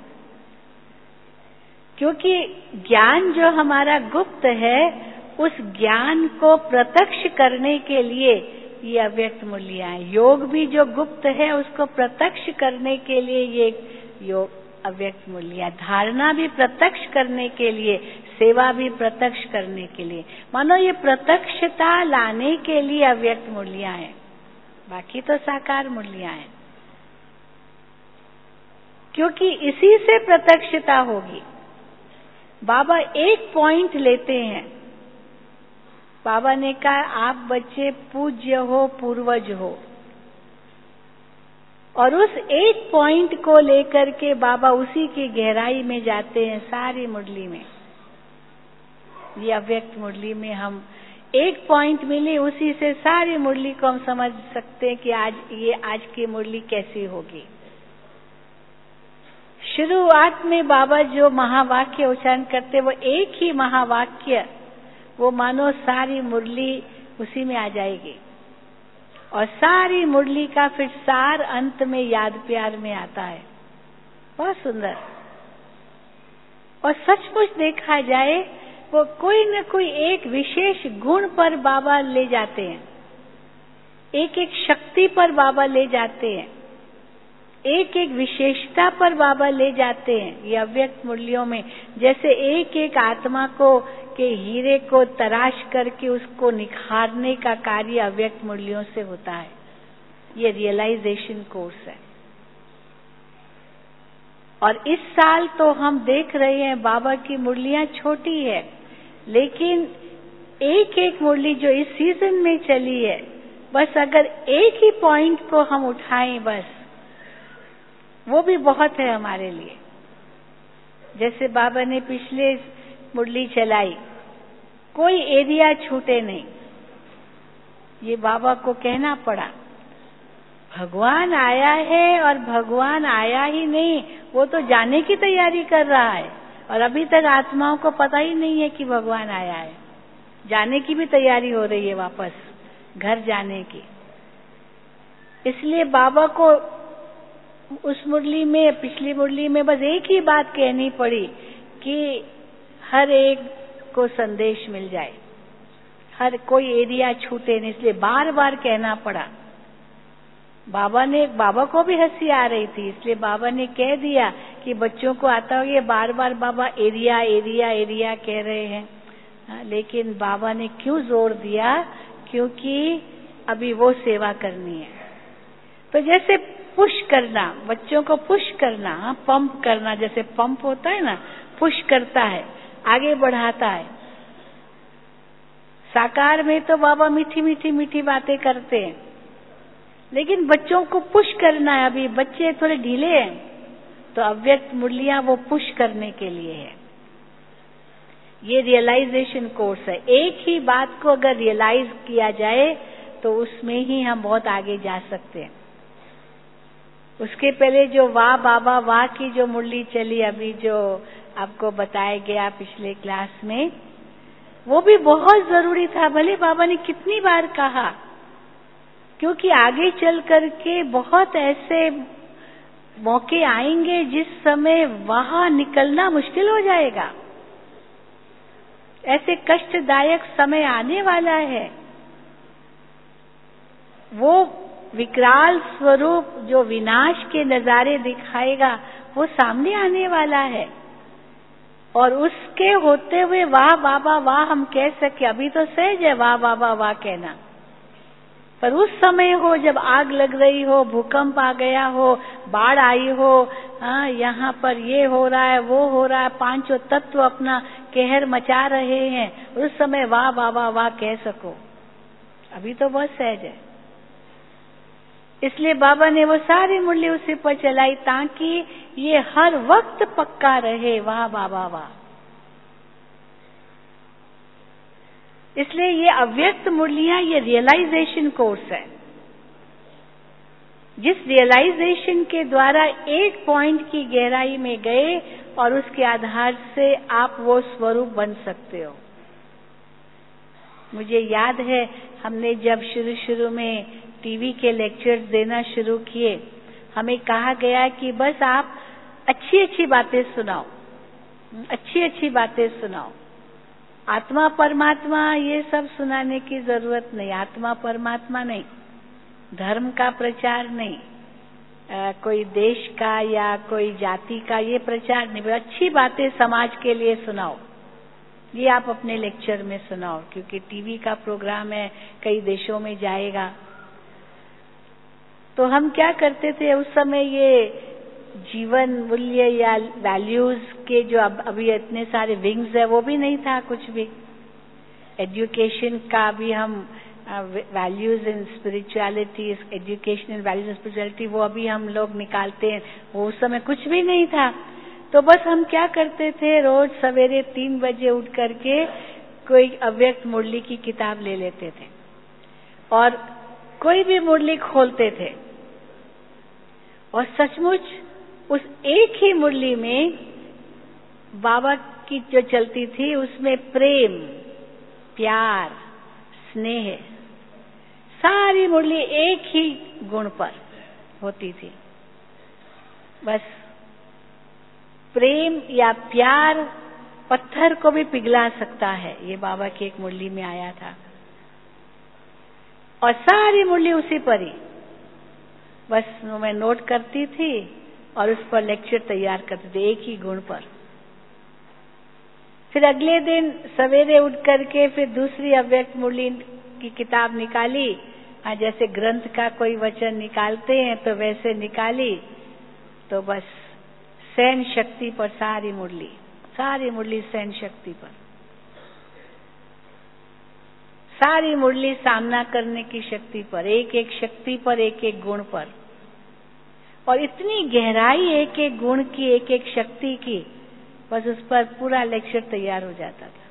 क्योंकि ज्ञान जो हमारा गुप्त है उस ज्ञान को प्रत्यक्ष करने के लिए ये अव्यक्त मुरलियां हैं। योग भी जो गुप्त है उसको प्रत्यक्ष करने के लिए ये योग अव्यक्त मुरलियां, धारणा भी प्रत्यक्ष करने के लिए, सेवा भी प्रत्यक्ष करने के लिए। मानो ये प्रत्यक्षता लाने के लिए अव्यक्त मुरलियां हैं, बाकी तो साकार मुरलियां हैं, क्योंकि इसी से प्रत्यक्षता होगी। बाबा एक पॉइंट लेते हैं, बाबा ने कहा आप बच्चे पूज्य हो, पूर्वज हो, और उस एक पॉइंट को लेकर के बाबा उसी की गहराई में जाते हैं सारी मुरली में। ये अव्यक्त मुरली में हम एक पॉइंट मिले, उसी से सारी मुरली को हम समझ सकते हैं कि आज की मुरली कैसी होगी। शुरुआत में बाबा जो महावाक्य उच्चारण करते वो एक ही महावाक्य, वो मानो सारी मुरली उसी में आ जाएगी, और सारी मुरली का फिर सार अंत में याद प्यार में आता है। बहुत सुंदर। और सचमुच देखा जाए वो कोई न कोई एक विशेष गुण पर बाबा ले जाते हैं, एक एक शक्ति पर बाबा ले जाते हैं, एक एक विशेषता पर बाबा ले जाते हैं। ये अव्यक्त मुरलियों में जैसे एक एक आत्मा को के हीरे को तराश करके उसको निखारने का कार्य अव्यक्त मुरलियों से होता है। ये रियलाइजेशन कोर्स है। और इस साल तो हम देख रहे हैं बाबा की मुरलियां छोटी है, लेकिन एक एक मुरली जो इस सीजन में चली है, बस अगर एक ही पॉइंट को हम उठाएं बस, वो भी बहुत है हमारे लिए। जैसे बाबा ने पिछले मुरली चलाई, कोई एरिया छूटे नहीं, ये बाबा को कहना पड़ा। भगवान आया है और भगवान आया ही नहीं, वो तो जाने की तैयारी कर रहा है, और अभी तक आत्माओं को पता ही नहीं है कि भगवान आया है। जाने की भी तैयारी हो रही है, वापस घर जाने की। इसलिए बाबा को उस मुरली में, पिछली मुरली में बस एक ही बात कहनी पड़ी कि हर एक को संदेश मिल जाए, हर कोई एरिया छूटे नहीं, इसलिए बार बार कहना पड़ा। बाबा को भी हंसी आ रही थी, इसलिए बाबा ने कह दिया कि बच्चों को आता हो ये बार बार बाबा एरिया एरिया एरिया कह रहे हैं। लेकिन बाबा ने क्यों जोर दिया? क्योंकि अभी वो सेवा करनी है। तो जैसे पुश करना, बच्चों को पुश करना, पंप करना, जैसे पंप होता है ना, पुश करता है, आगे बढ़ाता है। साकार में तो बाबा मीठी मीठी मीठी बातें करते हैं, लेकिन बच्चों को पुश करना है। अभी बच्चे थोड़े ढीले हैं, तो अव्यक्त मुरलियां वो पुश करने के लिए है। ये रियलाइजेशन कोर्स है। एक ही बात को अगर रियलाइज किया जाए तो उसमें ही हम बहुत आगे जा सकते हैं। उसके पहले जो वाह बाबा वाह की जो मुरली चली, अभी जो आपको बताया गया पिछले क्लास में, वो भी बहुत जरूरी था। भले बाबा ने कितनी बार कहा, क्योंकि आगे चल करके बहुत ऐसे मौके आएंगे जिस समय वहां निकलना मुश्किल हो जाएगा। ऐसे कष्टदायक समय आने वाला है। वो विकराल स्वरूप जो विनाश के नजारे दिखाएगा, वो सामने आने वाला है। और उसके होते हुए वाह बाबा वाह हम कह सके, अभी तो सहज है वाह बाबा वाह कहना, पर उस समय हो जब आग लग रही हो, भूकंप आ गया हो, बाढ़ आई हो, यहाँ पर ये हो रहा है वो हो रहा है, पांचों तत्व अपना कहर मचा रहे हैं, उस समय वाह बाबा वाह कह सको। अभी तो बहुत सहज है। इसलिए बाबा ने वो सारी मुरली उसी पर चलाई ताकि ये हर वक्त पक्का रहे वाह बाबा वाह। इसलिए ये अव्यक्त मुरलियां, ये रियलाइजेशन कोर्स है, जिस रियलाइजेशन के द्वारा एक पॉइंट की गहराई में गए और उसके आधार से आप वो स्वरूप बन सकते हो। मुझे याद है हमने जब शुरू में टीवी के लेक्चर्स देना शुरू किए, हमें कहा गया कि बस आप अच्छी अच्छी बातें सुनाओ, अच्छी अच्छी बातें सुनाओ। आत्मा परमात्मा ये सब सुनाने की जरूरत नहीं, आत्मा परमात्मा नहीं, धर्म का प्रचार नहीं, कोई देश का या कोई जाति का ये प्रचार नहीं, अच्छी बातें समाज के लिए सुनाओ। ये आप अपने लेक्चर में सुनाओ, क्योंकि टीवी का प्रोग्राम है, कई देशों में जाएगा। तो हम क्या करते थे उस समय, ये जीवन मूल्य या वैल्यूज के जो अभी इतने सारे विंग्स है वो भी नहीं था कुछ भी। एजुकेशन का भी हम values in spirituality, education in values in spirituality, वो अभी हम लोग निकालते हैं, वो उस समय कुछ भी नहीं था। तो बस हम क्या करते थे, रोज सवेरे 3 बजे उठ करके कोई अव्यक्त मुरली की किताब ले लेते थे और कोई भी मुरली खोलते थे, और सचमुच उस एक ही मुरली में बाबा की जो चलती थी उसमें प्रेम, प्यार, स्नेह, सारी मुरली एक ही गुण पर होती थी। बस प्रेम या प्यार पत्थर को भी पिघला सकता है, ये बाबा की एक मुरली में आया था। और सारी मुरली उसी पर ही, बस मैं नोट करती थी और उस पर लेक्चर तैयार करते थे एक ही गुण पर। फिर अगले दिन सवेरे उठ करके फिर दूसरी अव्यक्त मुरली की किताब निकाली, जैसे ग्रंथ का कोई वचन निकालते हैं तो वैसे निकाली, तो बस सहन शक्ति पर सारी मुरली सहन शक्ति पर, सारी मुरली सामना करने की शक्ति पर, एक एक शक्ति पर, एक एक गुण पर, और इतनी गहराई एक एक गुण की, एक एक शक्ति की, बस उस पर पूरा लेक्चर तैयार हो जाता था।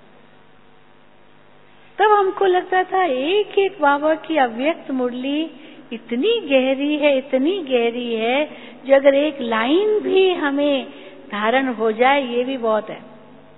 तब हमको लगता था एक एक बाबा की अव्यक्त मुरली इतनी गहरी है, इतनी गहरी है, जो अगर एक लाइन भी हमें धारण हो जाए ये भी बहुत है।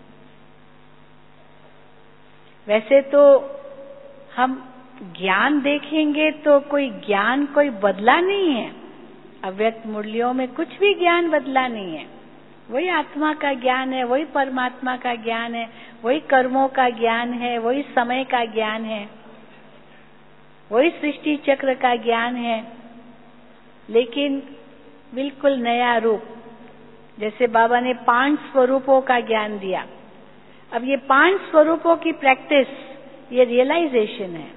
वैसे तो हम ज्ञान देखेंगे तो कोई ज्ञान कोई बदला नहीं है, अव्यक्त मुरलियों में कुछ भी ज्ञान बदला नहीं है, वही आत्मा का ज्ञान है, वही परमात्मा का ज्ञान है, वही कर्मों का ज्ञान है, वही समय का ज्ञान है, वही सृष्टि चक्र का ज्ञान है, लेकिन बिल्कुल नया रूप। जैसे बाबा ने 5 स्वरूपों का ज्ञान दिया, अब ये 5 स्वरूपों की प्रैक्टिस, ये रियलाइजेशन है।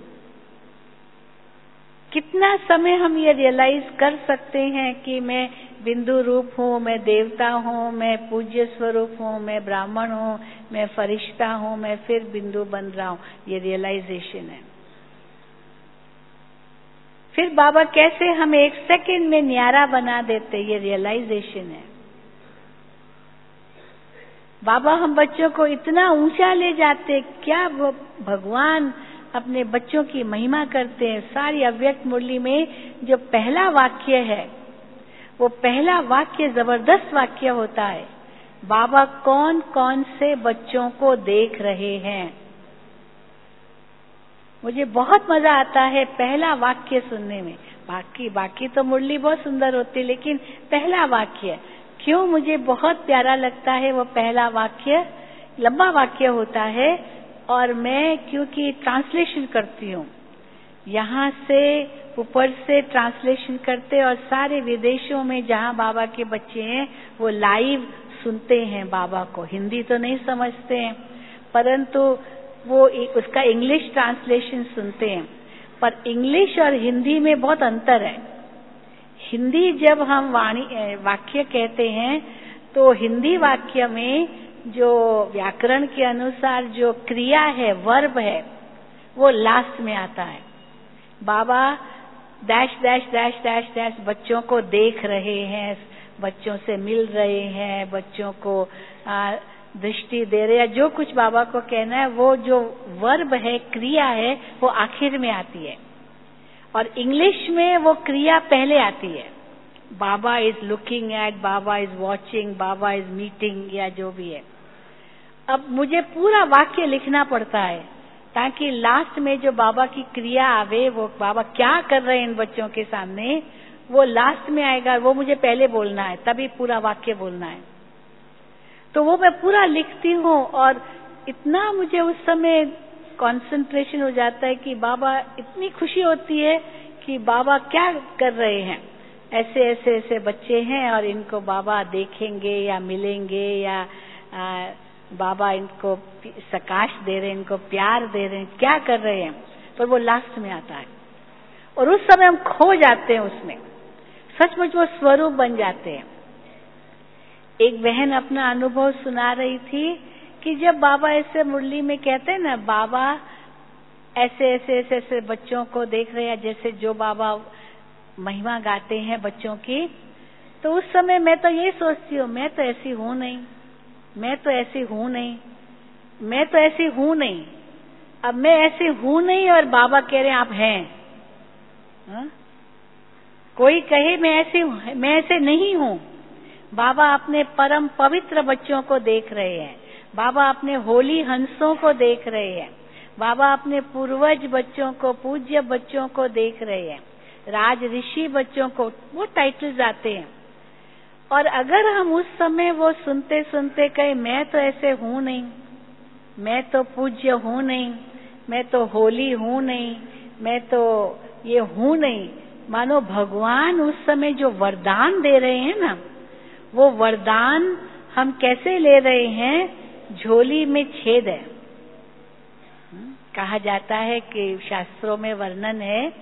कितना समय हम ये रियलाइज कर सकते हैं कि मैं बिंदु रूप हूँ, मैं देवता हूँ, मैं पूज्य स्वरूप हूँ, मैं ब्राह्मण हूँ, मैं फरिश्ता हूँ, मैं फिर बिंदु बन रहा हूँ, ये रियलाइजेशन है। फिर बाबा कैसे हमें 1 सेकंड में न्यारा बना देते, ये रियलाइजेशन है। बाबा हम बच्चों को इतना ऊंचा ले जाते, क्या वो भगवान अपने बच्चों की महिमा करते हैं। सारी अव्यक्त मुरली में जो पहला वाक्य है, वो पहला वाक्य जबरदस्त वाक्य होता है, बाबा कौन कौन से बच्चों को देख रहे हैं। मुझे बहुत मजा आता है पहला वाक्य सुनने में। बाकी तो मुरली बहुत सुंदर होती है, लेकिन पहला वाक्य क्यों मुझे बहुत प्यारा लगता है। वो पहला वाक्य लंबा वाक्य होता है, और मैं क्योंकि ट्रांसलेशन करती हूँ, यहाँ से ऊपर से ट्रांसलेशन करते, और सारे विदेशों में जहाँ बाबा के बच्चे हैं वो लाइव सुनते हैं बाबा को। हिंदी तो नहीं समझते हैं, परंतु वो उसका इंग्लिश ट्रांसलेशन सुनते हैं। पर इंग्लिश और हिंदी में बहुत अंतर है। हिंदी जब हम वाक्य कहते हैं तो हिंदी वाक्य में जो व्याकरण के अनुसार जो क्रिया है, वर्ब है, वो लास्ट में आता है। Baba dash dash dash dash dash बच्चों को देख रहे हैं, बच्चों से मिल रहे हैं, बच्चों को दृष्टि दे रहे हैं, जो कुछ बाबा को कहना है, वो जो वर्ब है, क्रिया है, वो आखिर में आती है। और इंग्लिश में वो क्रिया पहले आती है। Baba is looking at, Baba is watching, Baba is meeting, या जो भी है। अब मुझे पूरा वाक्य लिखना पड़ता है ताकि लास्ट में जो बाबा की क्रिया आवे, वो बाबा क्या कर रहे हैं इन बच्चों के सामने, वो लास्ट में आएगा, वो मुझे पहले बोलना है, तभी पूरा वाक्य बोलना है। तो वो मैं पूरा लिखती हूँ, और इतना मुझे उस समय कंसंट्रेशन हो जाता है कि बाबा, इतनी खुशी होती है कि बाबा क्या कर रहे हैं। ऐसे ऐसे ऐसे बच्चे हैं और इनको बाबा देखेंगे या मिलेंगे, या बाबा इनको सकाश दे रहे हैं, इनको प्यार दे रहे हैं, क्या कर रहे हैं। पर वो लास्ट में आता है, और उस समय हम खो जाते हैं उसमें, सचमुच वो स्वरूप बन जाते हैं। एक बहन अपना अनुभव सुना रही थी कि जब बाबा ऐसे मुरली में कहते हैं ना, बाबा ऐसे ऐसे ऐसे ऐसे बच्चों को देख रहे हैं, जैसे जो बाबा महिमा गाते हैं बच्चों की, तो उस समय मैं तो ये सोचती हूँ, मैं तो ऐसी हूँ नहीं, मैं तो ऐसी हूँ नहीं, मैं तो ऐसी हूँ नहीं। अब मैं ऐसी हूँ नहीं और बाबा कह रहे हैं आप हैं। हा? कोई कहे मैं ऐसी हूँ, मैं ऐसे नहीं हूँ। बाबा अपने परम पवित्र बच्चों को देख रहे हैं, बाबा अपने होली हंसों को देख रहे हैं, बाबा अपने पूर्वज बच्चों को, पूज्य बच्चों को देख रहे हैं, राज ऋषि बच्चों को, वो टाइटल्स आते हैं। और अगर हम उस समय वो सुनते सुनते कहे मैं तो ऐसे हूँ नहीं, मैं तो पूज्य हूँ नहीं, मैं तो होली हूँ नहीं, मैं तो ये हूँ नहीं, मानो भगवान उस समय जो वरदान दे रहे हैं ना, वो वरदान हम कैसे ले रहे हैं, झोली में छेद है। कहा जाता है कि शास्त्रों में वर्णन है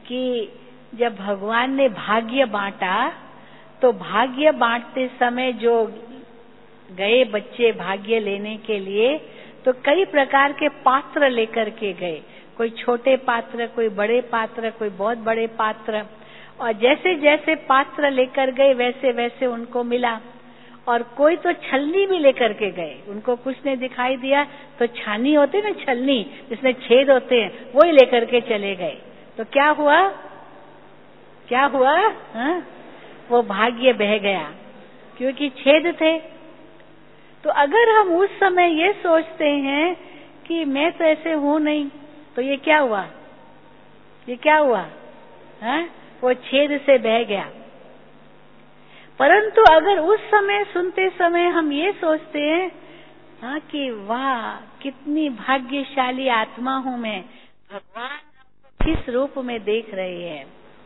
कि जब भगवान ने भाग्य बांटा तो भाग्य बांटते समय जो गए बच्चे भाग्य लेने के लिए तो कई प्रकार के पात्र लेकर के गए, कोई छोटे पात्र, कोई बड़े पात्र, कोई बहुत बड़े पात्र, और जैसे जैसे पात्र लेकर गए वैसे वैसे उनको मिला। और कोई तो छलनी भी लेकर के गए, उनको कुछ नहीं दिखाई दिया तो छानी होती ना, छलनी जिसमें छेद होते हैं, वो ही लेकर के चले गए। तो क्या हुआ, क्या हुआ? वो भाग्य बह गया क्योंकि छेद थे। तो अगर हम उस समय ये सोचते हैं कि मैं तो ऐसे हूं नहीं, तो ये क्या हुआ, ये क्या हुआ? वो छेद से बह गया। परंतु अगर उस समय सुनते समय हम ये सोचते हैं कि वाह कितनी भाग्यशाली आत्मा हूं मैं, भगवान किस रूप में देख रहे हैं,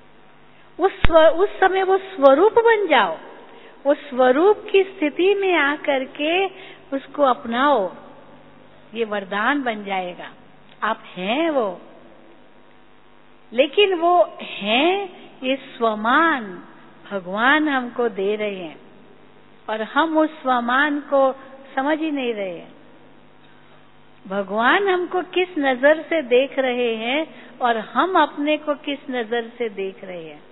उस समय वो स्वरूप बन जाओ, वो स्वरूप की स्थिति में आकर के उसको अपनाओ, ये वरदान बन जाएगा। आप हैं वो, लेकिन वो हैं ये स्वमान भगवान हमको दे रहे हैं और हम उस स्वमान को समझ ही नहीं रहे हैं। भगवान हमको किस नजर से देख रहे हैं और हम अपने को किस नजर से देख रहे हैं।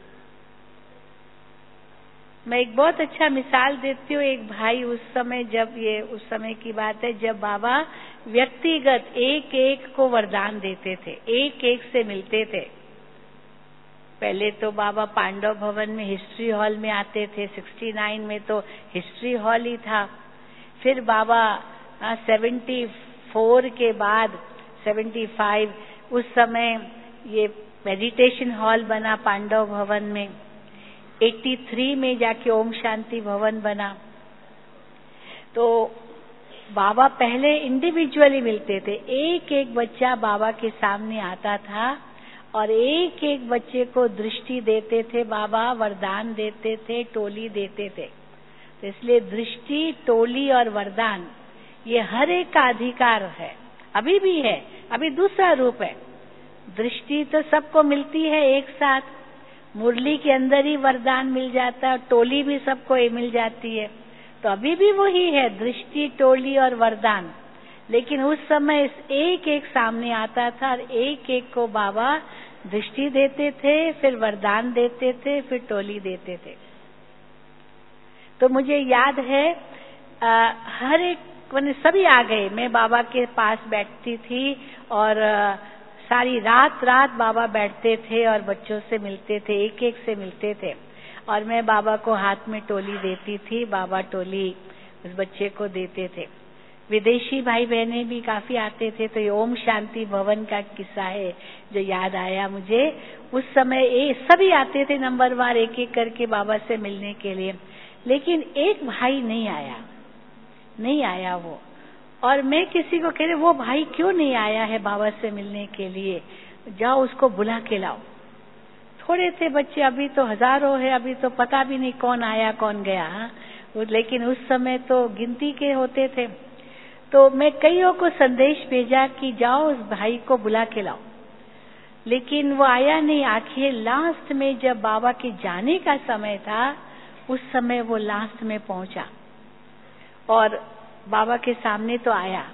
मैं एक बहुत अच्छा मिसाल देती हूँ। एक भाई उस समय, जब ये उस समय की बात है जब बाबा व्यक्तिगत एक एक को वरदान देते थे, एक एक से मिलते थे। पहले तो बाबा पांडव भवन में हिस्ट्री हॉल में आते थे, 69 में तो हिस्ट्री हॉल ही था। फिर बाबा 74 के बाद 75 उस समय ये मेडिटेशन हॉल बना पांडव भवन में। 83 में जाके ओम शांति भवन बना। तो बाबा पहले इंडिविजुअली मिलते थे, एक एक बच्चा बाबा के सामने आता था और एक एक बच्चे को दृष्टि देते थे, बाबा वरदान देते थे, टोली देते थे। तो इसलिए दृष्टि, टोली और वरदान ये हर एक का अधिकार है, अभी भी है, अभी दूसरा रूप है। दृष्टि तो सबको मिलती है एक साथ, मुरली के अंदर ही वरदान मिल जाता है, टोली भी सबको मिल जाती है। तो अभी भी वही है, दृष्टि, टोली और वरदान। लेकिन उस समय एक एक सामने आता था और एक एक को बाबा दृष्टि देते थे, फिर वरदान देते थे, फिर टोली देते थे। तो मुझे याद है हर एक सभी आ गए, मैं बाबा के पास बैठती थी और सारी रात बाबा बैठते थे और बच्चों से मिलते थे, एक एक से मिलते थे और मैं बाबा को हाथ में टोली देती थी, बाबा टोली उस बच्चे को देते थे। विदेशी भाई बहने भी काफी आते थे। तो ये ओम शांति भवन का किस्सा है जो याद आया मुझे। उस समय सभी आते थे नंबरवार एक एक करके बाबा से मिलने के लिए, लेकिन एक भाई नहीं आया वो। और मैं किसी को कह रही वो भाई क्यों नहीं आया है बाबा से मिलने के लिए, जाओ उसको बुला के लाओ। थोड़े थे बच्चे, अभी तो हजारों है, अभी तो पता भी नहीं कौन आया कौन गया। लेकिन उस समय तो गिनती के होते थे। तो मैं कईयों को संदेश भेजा कि जाओ उस भाई को बुला के लाओ, लेकिन वो आया नहीं। आखिर लास्ट में जब बाबा के जाने का समय था, उस समय वो लास्ट में पहुंचा और बाबा के सामने तो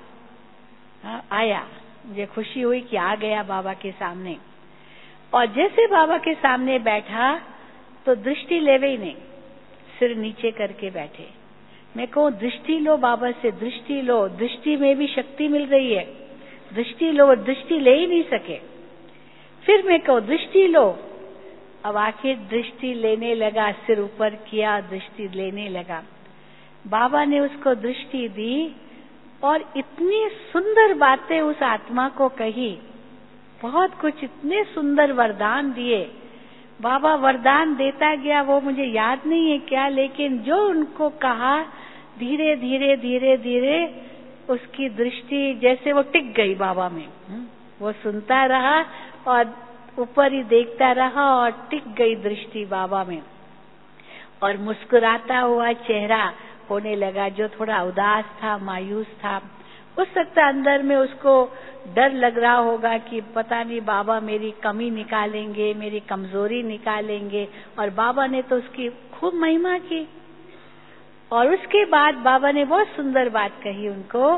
आया। मुझे खुशी हुई कि आ गया बाबा के सामने। और जैसे बाबा के सामने बैठा तो दृष्टि लेवे ही नहीं, सिर नीचे करके बैठे। मैं कहूँ दृष्टि लो बाबा से, दृष्टि लो, दृष्टि में भी शक्ति मिल रही है, दृष्टि लो, दृष्टि ले ही नहीं सके। फिर मैं कहूँ दृष्टि लो, अब आखिर दृष्टि लेने लगा, सिर ऊपर किया, दृष्टि लेने लगा। बाबा ने उसको दृष्टि दी और इतनी सुंदर बातें उस आत्मा को कही, बहुत कुछ, इतने सुंदर वरदान दिए। बाबा वरदान देता गया, वो मुझे याद नहीं है क्या, लेकिन जो उनको कहा धीरे धीरे धीरे धीरे उसकी दृष्टि जैसे वो टिक गई बाबा में। वो सुनता रहा और ऊपर ही देखता रहा और टिक गई दृष्टि बाबा में। और मुस्कुराता हुआ चेहरा होने लगा, जो थोड़ा उदास था, मायूस था, हो सकता अंदर में उसको डर लग रहा होगा कि पता नहीं बाबा मेरी कमी निकालेंगे, मेरी कमजोरी निकालेंगे, और बाबा ने तो उसकी खूब महिमा की। और उसके बाद बाबा ने बहुत सुंदर बात कही उनको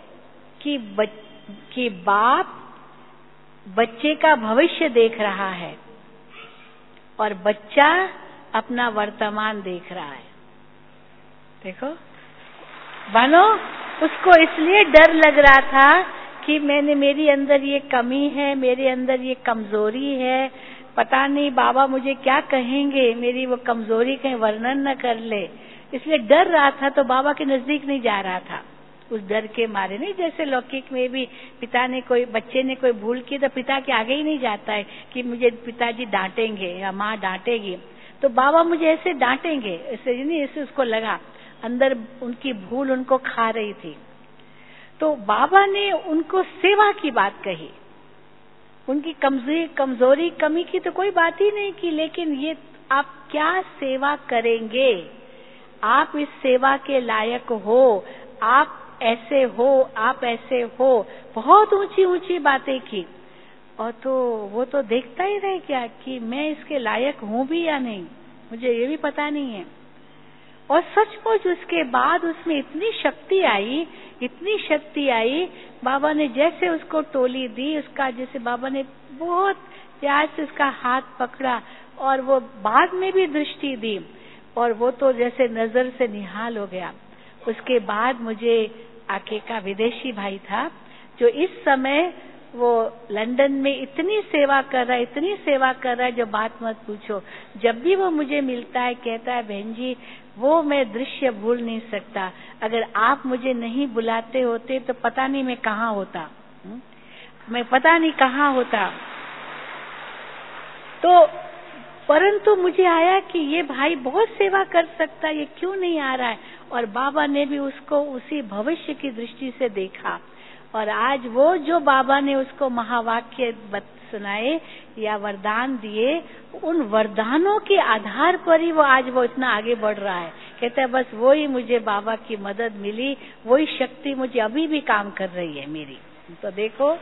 कि बाप बच्चे का भविष्य देख रहा है और बच्चा अपना वर्तमान देख रहा है। देखो मानो उसको इसलिए डर लग रहा था कि मेरी अंदर ये कमी है, मेरे अंदर ये कमजोरी है, पता नहीं बाबा मुझे क्या कहेंगे, मेरी वो कमजोरी कहीं वर्णन न कर ले, इसलिए डर रहा था। तो बाबा के नजदीक नहीं जा रहा था उस डर के मारे। नहीं जैसे लौकिक में भी बच्चे ने कोई भूल की तो पिता के आगे ही नहीं जाता है कि मुझे पिताजी डांटेंगे या माँ डांटेगी, तो बाबा मुझे ऐसे डांटेंगे, ऐसे नहीं, ऐसे उसको लगा अंदर उनकी भूल उनको खा रही थी। तो बाबा ने उनको सेवा की बात कही, उनकी कमजोरी कमी की तो कोई बात ही नहीं की, लेकिन ये आप क्या सेवा करेंगे, आप इस सेवा के लायक हो, आप ऐसे हो, आप ऐसे हो, बहुत ऊंची ऊंची बातें की। और तो वो तो देखता ही रह गया कि मैं इसके लायक हूं भी या नहीं, मुझे ये भी पता नहीं है। और सचमुच उसके बाद उसमें इतनी शक्ति आई, बाबा ने जैसे उसको टोली दी, उसका जैसे बाबा ने बहुत प्यार से उसका हाथ पकड़ा और वो बाद में भी दृष्टि दी, और वो तो जैसे नजर से निहाल हो गया। उसके बाद मुझे आके का विदेशी भाई था जो इस समय वो लंदन में इतनी सेवा कर रहा है जो बात मत पूछो। जब भी वो मुझे मिलता है कहता है बहन जी वो मैं दृश्य भूल नहीं सकता, अगर आप मुझे नहीं बुलाते होते तो पता नहीं मैं कहाँ होता। तो परंतु मुझे आया कि ये भाई बहुत सेवा कर सकता है, ये क्यों नहीं आ रहा है, और बाबा ने भी उसको उसी भविष्य की दृष्टि से देखा। और आज वो जो बाबा ने उसको महावाक्य सुनाए या वरदान दिए, उन वरदानों के आधार पर ही वो इतना आगे बढ़ रहा है। कहता है बस वो ही मुझे बाबा की मदद मिली, वही शक्ति मुझे अभी भी काम कर रही है मेरी। तो देखो,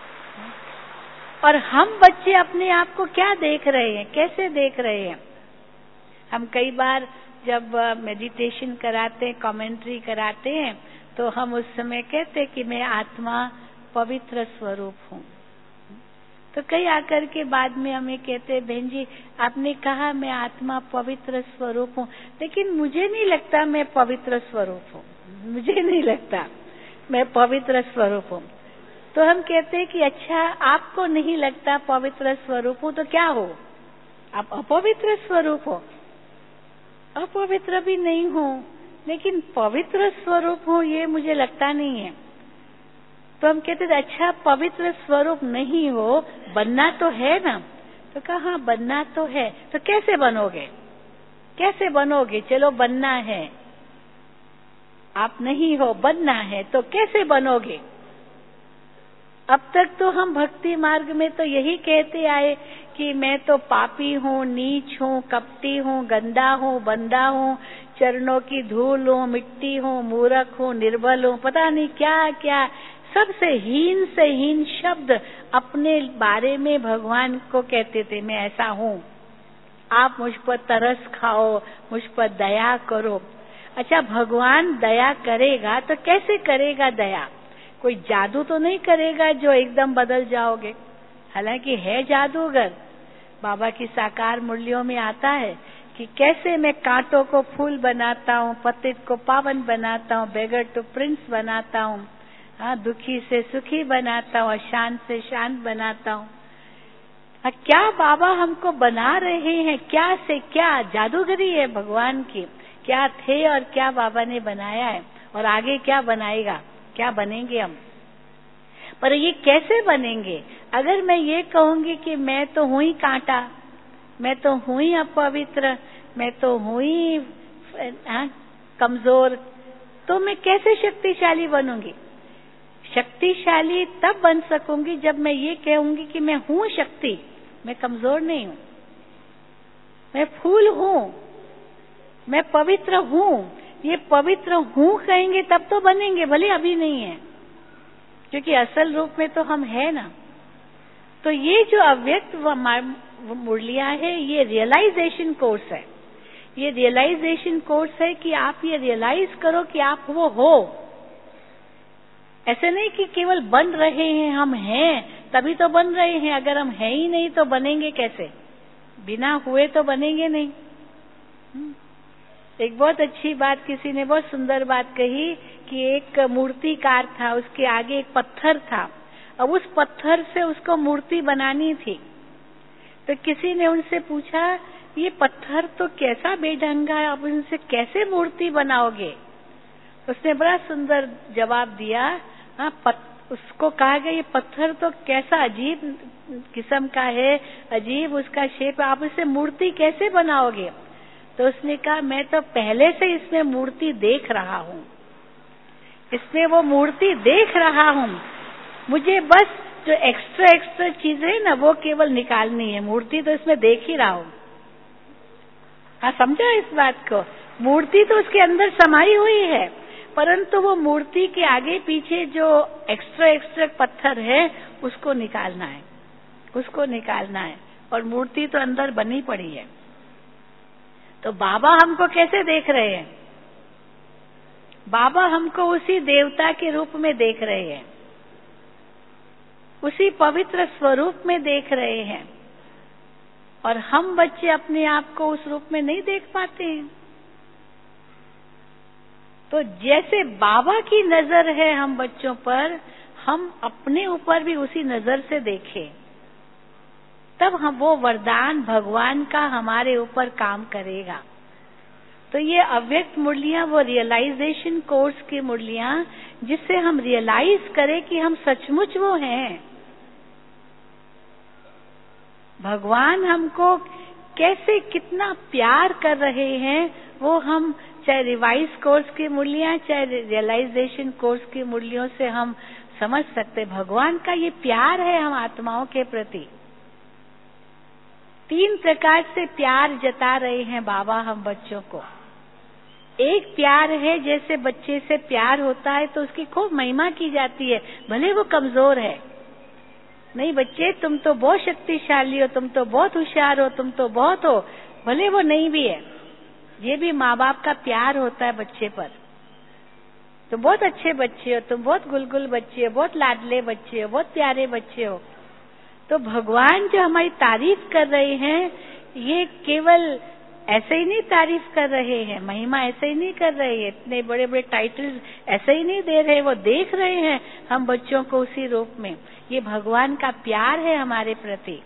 और हम बच्चे अपने आप को क्या देख रहे हैं, कैसे देख रहे हैं। हम कई बार जब मेडिटेशन कराते हैं, कमेंट्री कराते हैं, तो हम उस समय कहते हैं कि मैं आत्मा पवित्र स्वरूप हूँ। तो कई आकर के बाद में हमें कहते बहन जी आपने कहा मैं आत्मा पवित्र स्वरूप हूँ, लेकिन मुझे नहीं लगता मैं पवित्र स्वरूप हूँ, मुझे नहीं लगता मैं पवित्र स्वरूप हूँ। तो हम कहते हैं कि अच्छा आपको नहीं लगता पवित्र स्वरूप हूँ तो क्या हो, आप अपवित्र स्वरूप हो। अपवित्र भी नहीं हो, लेकिन पवित्र स्वरूप हो ये मुझे लगता नहीं है। तो हम कहते थे अच्छा पवित्र स्वरूप नहीं हो, बनना तो है ना। तो कहा बनना तो है, तो कैसे बनोगे, चलो बनना है, आप नहीं हो बनना है, तो कैसे बनोगे। अब तक तो हम भक्ति मार्ग में तो यही कहते आए कि मैं तो पापी हूँ, नीच हूँ, कपटी हूँ, गंदा हूँ, बंदा हूँ, चरणों की धूल हूँ, मिट्टी हूँ, मूर्ख हूँ, निर्बल हूँ, पता नहीं क्या क्या सबसे हीन से हीन शब्द अपने बारे में भगवान को कहते थे। मैं ऐसा हूँ, आप मुझ पर तरस खाओ, मुझ पर दया करो। अच्छा भगवान दया करेगा तो कैसे करेगा दया, कोई जादू तो नहीं करेगा जो एकदम बदल जाओगे। हालांकि है जादूगर, बाबा की साकार मूर्तियों में आता है कि कैसे मैं कांटों को फूल बनाता हूँ, पतित को पावन बनाता हूँ, बेगर तो प्रिंस बनाता हूँ, हाँ दुखी से सुखी बनाता हूँ, अशांत से शांत बनाता हूँ। क्या बाबा हमको बना रहे हैं, क्या से क्या जादूगरी है भगवान की। क्या थे और क्या बाबा ने बनाया है और आगे क्या बनाएगा, क्या बनेंगे हम। पर ये कैसे बनेंगे, अगर मैं ये कहूंगी कि मैं तो हूँ ही कांटा, मैं तो हूँ ही अपवित्र, मैं तो हूँ ही कमजोर, तो मैं कैसे शक्तिशाली बनूंगी। शक्तिशाली तब बन सकूंगी जब मैं ये कहूंगी कि मैं हूँ शक्ति, मैं कमजोर नहीं हूँ, मैं फूल हूँ, मैं पवित्र हूँ। ये पवित्र हूँ कहेंगे तब तो बनेंगे, भले अभी नहीं है। क्योंकि असल रूप में तो हम है ना। तो ये जो अव्यक्त मुरलियां है, ये रियलाइजेशन कोर्स है। ये रियलाइजेशन कोर्स है कि आप ये रियलाइज करो कि आप वो हो। ऐसे नहीं कि केवल बन रहे हैं, हम हैं तभी तो बन रहे हैं। अगर हम हैं ही नहीं तो बनेंगे कैसे? बिना हुए तो बनेंगे नहीं। एक बहुत अच्छी बात, किसी ने बहुत सुंदर बात कही कि एक मूर्तिकार था, उसके आगे एक पत्थर था। अब उस पत्थर से उसको मूर्ति बनानी थी। तो किसी ने उनसे पूछा, ये पत्थर तो कैसा बेढंगा है, आप इनसे कैसे मूर्ति बनाओगे? उसने बड़ा सुंदर जवाब दिया। उसको कहा गया, ये पत्थर तो कैसा अजीब किस्म का है, अजीब उसका शेप, आप इसे मूर्ति कैसे बनाओगे? तो उसने कहा, मैं तो पहले से इसमें मूर्ति देख रहा हूँ, इसमें वो मूर्ति देख रहा हूँ। मुझे बस जो एक्स्ट्रा चीजें है ना, वो केवल निकालनी है। मूर्ति तो इसमें देख ही रहा हूँ। हाँ, समझा इस बात को? मूर्ति तो उसके अंदर समाई हुई है, परंतु वो मूर्ति के आगे पीछे जो एक्स्ट्रा पत्थर है उसको निकालना है, उसको निकालना है। और मूर्ति तो अंदर बनी पड़ी है। तो बाबा हमको कैसे देख रहे हैं? बाबा हमको उसी देवता के रूप में देख रहे हैं, उसी पवित्र स्वरूप में देख रहे हैं। और हम बच्चे अपने आप को उस रूप में नहीं देख पाते हैं। तो जैसे बाबा की नजर है हम बच्चों पर, हम अपने ऊपर भी उसी नजर से देखें, तब हम वो वरदान भगवान का हमारे ऊपर काम करेगा। तो ये अव्यक्त मुरलियां वो रियलाइजेशन कोर्स की मुरलियां, जिससे हम रियलाइज करें कि हम सचमुच वो हैं। भगवान हमको कैसे कितना प्यार कर रहे हैं, वो हम चाहे रिवाइज कोर्स की मुरलियां, चाहे रियलाइजेशन कोर्स की मुरलियों से हम समझ सकते। भगवान का ये प्यार है हम आत्माओं के प्रति। 3 प्रकार से प्यार जता रहे हैं बाबा हम बच्चों को। एक प्यार है, जैसे बच्चे से प्यार होता है तो उसकी खूब महिमा की जाती है, भले वो कमजोर है। नहीं बच्चे, तुम तो बहुत शक्तिशाली हो, तुम तो बहुत होशियार हो, तुम तो बहुत हो, भले वो नहीं भी है। ये भी माँ बाप का प्यार होता है बच्चे पर। तुम बहुत अच्छे बच्चे हो, तुम बहुत गुलगुल बच्चे हो, बहुत लाडले बच्चे हो, बहुत प्यारे बच्चे हो। तो भगवान जो हमारी तारीफ कर रहे हैं, ये केवल ऐसे ही नहीं तारीफ कर रहे हैं, महिमा ऐसे ही नहीं कर रहे हैं, इतने बड़े बड़े टाइटल्स ऐसे ही नहीं दे रहे, वो देख रहे हैं हम बच्चों को उसी रूप में। ये भगवान का प्यार है हमारे प्रति।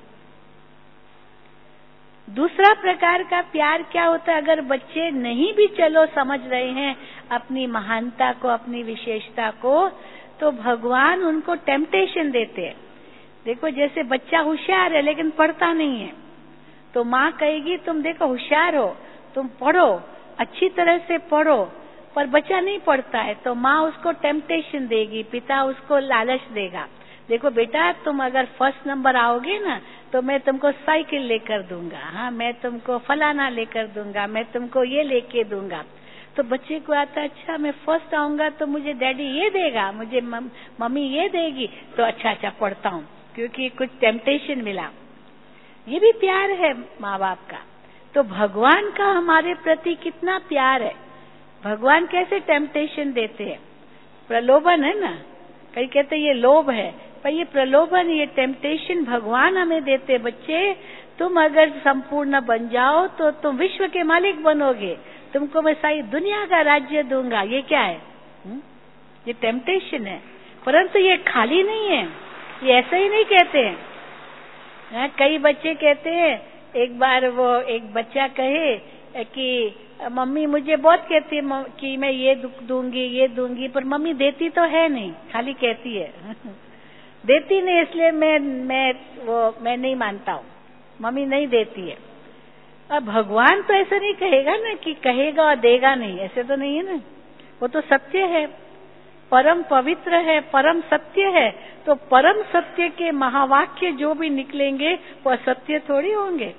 दूसरा प्रकार का प्यार क्या होता है? अगर बच्चे नहीं भी चलो समझ रहे हैं अपनी महानता को, अपनी विशेषता को, तो भगवान उनको टेम्पटेशन देते हैं। देखो, जैसे बच्चा होशियार है लेकिन पढ़ता नहीं है, तो माँ कहेगी तुम देखो होशियार हो, तुम पढ़ो, अच्छी तरह से पढ़ो, पर बच्चा नहीं पढ़ता है तो माँ उसको टेम्पटेशन देगी, पिता उसको लालच देगा। देखो बेटा, तुम अगर फर्स्ट नंबर आओगे ना तो मैं तुमको साइकिल लेकर दूंगा, हाँ मैं तुमको फलाना लेकर दूंगा, मैं तुमको ये लेके दूंगा। तो बच्चे को आता, अच्छा मैं फर्स्ट आऊंगा तो मुझे डैडी ये देगा, मुझे मम्मी ये देगी, तो अच्छा पढ़ता हूँ क्योंकि कुछ टेम्पटेशन मिला। ये भी प्यार है माँ बाप का। तो भगवान का हमारे प्रति कितना प्यार है। भगवान कैसे टेम्पटेशन देते हैं? प्रलोभन है ना, कई कहते ये लोभ है, पर ये प्रलोभन, ये टेम्पटेशन भगवान हमें देते। बच्चे, तुम अगर संपूर्ण बन जाओ तो तुम विश्व के मालिक बनोगे, तुमको मैं सारी दुनिया का राज्य दूंगा। ये क्या है? ये टेम्पटेशन है। परंतु ये खाली नहीं है, ये ऐसा ही नहीं कहते हैं। कई बच्चे कहते हैं, एक बार वो एक बच्चा कहे कि मम्मी मुझे बहुत कहती है कि मैं ये दूंगी ये दूंगी, पर मम्मी देती तो है नहीं, खाली कहती है देती नहीं, इसलिए मैं नहीं मानता हूँ, मम्मी नहीं देती है। अब भगवान तो ऐसा नहीं कहेगा ना कि कहेगा और देगा नहीं, ऐसे तो नहीं है ना। वो तो सत्य है, परम पवित्र है, परम सत्य है। तो परम सत्य के महावाक्य जो भी निकलेंगे वो असत्य थोड़ी होंगे।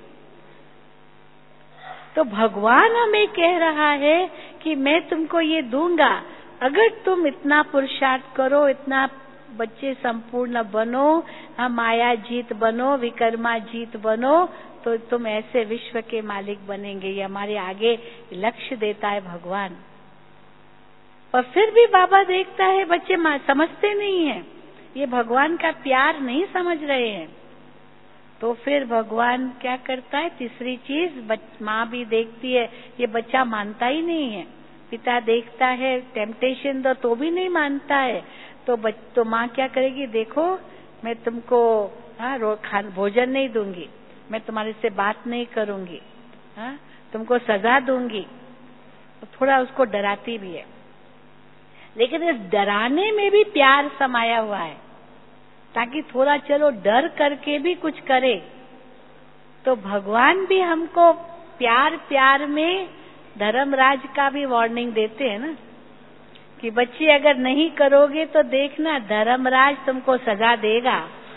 तो भगवान हमें कह रहा है कि मैं तुमको ये दूंगा, अगर तुम इतना पुरुषार्थ करो, इतना बच्चे संपूर्ण बनो, हम माया जीत बनो, विकर्मा जीत बनो, तो तुम ऐसे विश्व के मालिक बनेंगे। ये हमारे आगे लक्ष्य देता है भगवान। और फिर भी बाबा देखता है बच्चे समझते नहीं है, ये भगवान का प्यार नहीं समझ रहे हैं। तो फिर भगवान क्या करता है, तीसरी चीज, माँ भी देखती है ये बच्चा मानता ही नहीं है, पिता देखता है टेम्पटेशन दो तो भी नहीं मानता है, तो माँ क्या करेगी, देखो मैं तुमको भोजन नहीं दूंगी, मैं तुम्हारे से बात नहीं करूंगी, तुमको सजा दूंगी। तो थोड़ा उसको डराती भी है, लेकिन इस डराने में भी प्यार समाया हुआ है, ताकि थोड़ा चलो डर करके भी कुछ करे। तो भगवान भी हमको प्यार प्यार में धर्मराज का भी वार्निंग देते हैं ना, कि बच्चे अगर नहीं करोगे तो देखना धर्मराज तुमको सजा देगा।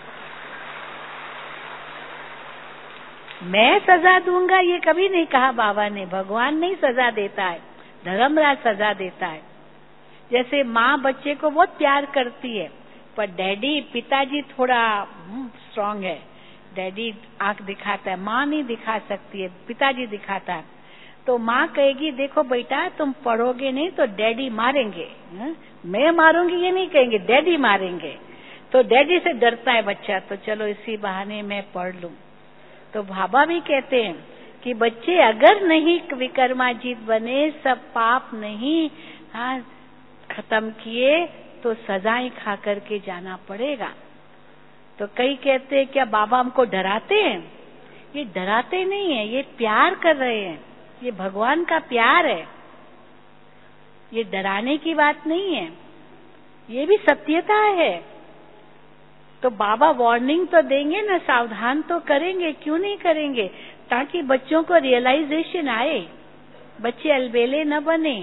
मैं सजा दूंगा ये कभी नहीं कहा बाबा ने, भगवान नहीं सजा देता है, धर्मराज सजा देता है। जैसे माँ बच्चे को बहुत प्यार करती है, पर डैडी पिताजी थोड़ा स्ट्रांग है, डैडी आंख दिखाता है, माँ नहीं दिखा सकती है, पिताजी दिखाता है। तो माँ कहेगी देखो बेटा तुम पढ़ोगे नहीं तो डैडी मारेंगे, मैं मारूंगी ये नहीं कहेंगे, डैडी मारेंगे। तो डैडी से डरता है बच्चा, तो चलो इसी बहाने मैं पढ़ लूं। तो बाबा भी कहते हैं कि बच्चे अगर नहीं विकर्माजीत बने, सब पाप नहीं खत्म किए, तो सजाएं खा करके जाना पड़ेगा। तो कई कहते हैं क्या बाबा हमको डराते हैं? ये डराते नहीं है, ये प्यार कर रहे हैं, ये भगवान का प्यार है, ये डराने की बात नहीं है, ये भी सत्यता है। तो बाबा वार्निंग तो देंगे ना, सावधान तो करेंगे, क्यों नहीं करेंगे, ताकि बच्चों को रियलाइजेशन आए, बच्चे अलबेले न बने।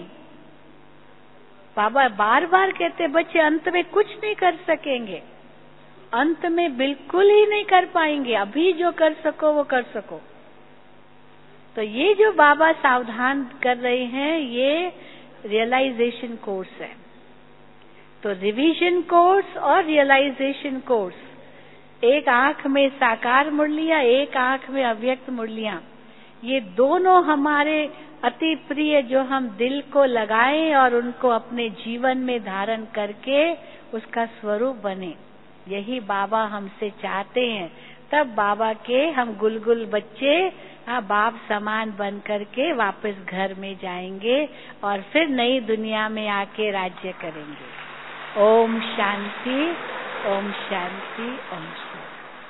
बाबा बार बार कहते बच्चे अंत में कुछ नहीं कर सकेंगे, अंत में बिल्कुल ही नहीं कर पाएंगे, अभी जो कर सको वो कर सको। तो ये जो बाबा सावधान कर रहे हैं ये रियलाइजेशन कोर्स है। तो रिवीजन कोर्स और रियलाइजेशन कोर्स, एक आंख में साकार मुरलियां, एक आंख में अव्यक्त मुरलियां, ये दोनों हमारे अति प्रिय जो हम दिल को लगाएं और उनको अपने जीवन में धारण करके उसका स्वरूप बने, यही बाबा हमसे चाहते हैं। तब बाबा के हम गुलगुल बच्चे बाप समान बन करके वापस घर में जाएंगे और फिर नई दुनिया में आके राज्य करेंगे। ओम शांति, ओम शांति, ओम शांति।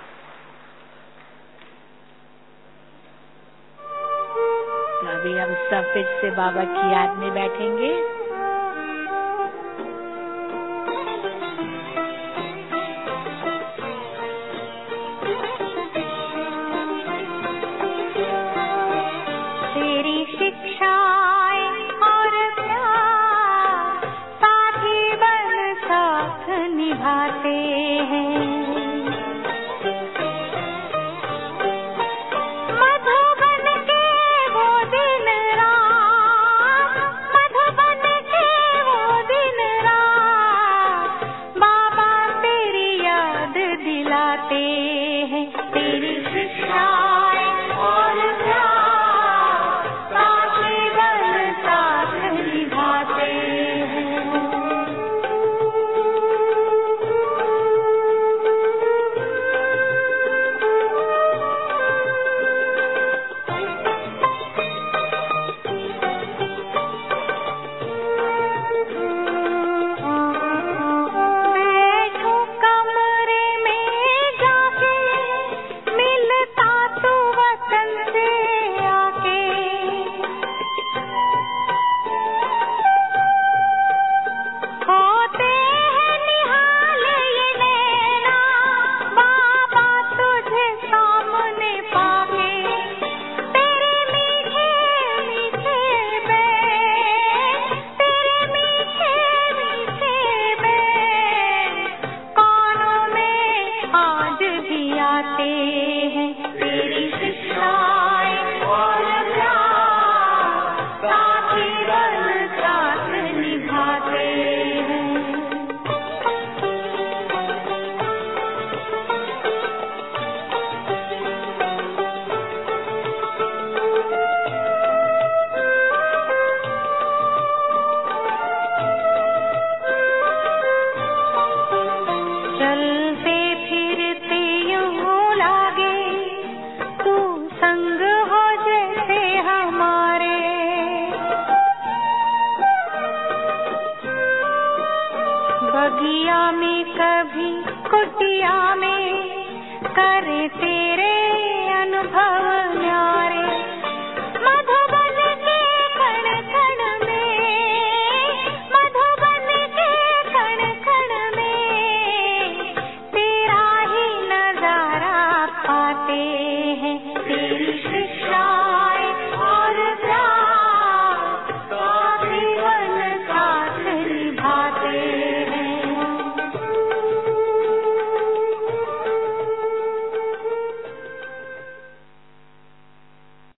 तो अभी हम सब फिर से बाबा की याद में बैठेंगे। तेरी शिक्षाएं और प्यार साथी बन साथ निभाते हैं। बगिया में कभी कुटिया में करे तेरे अनुभव न्यारे।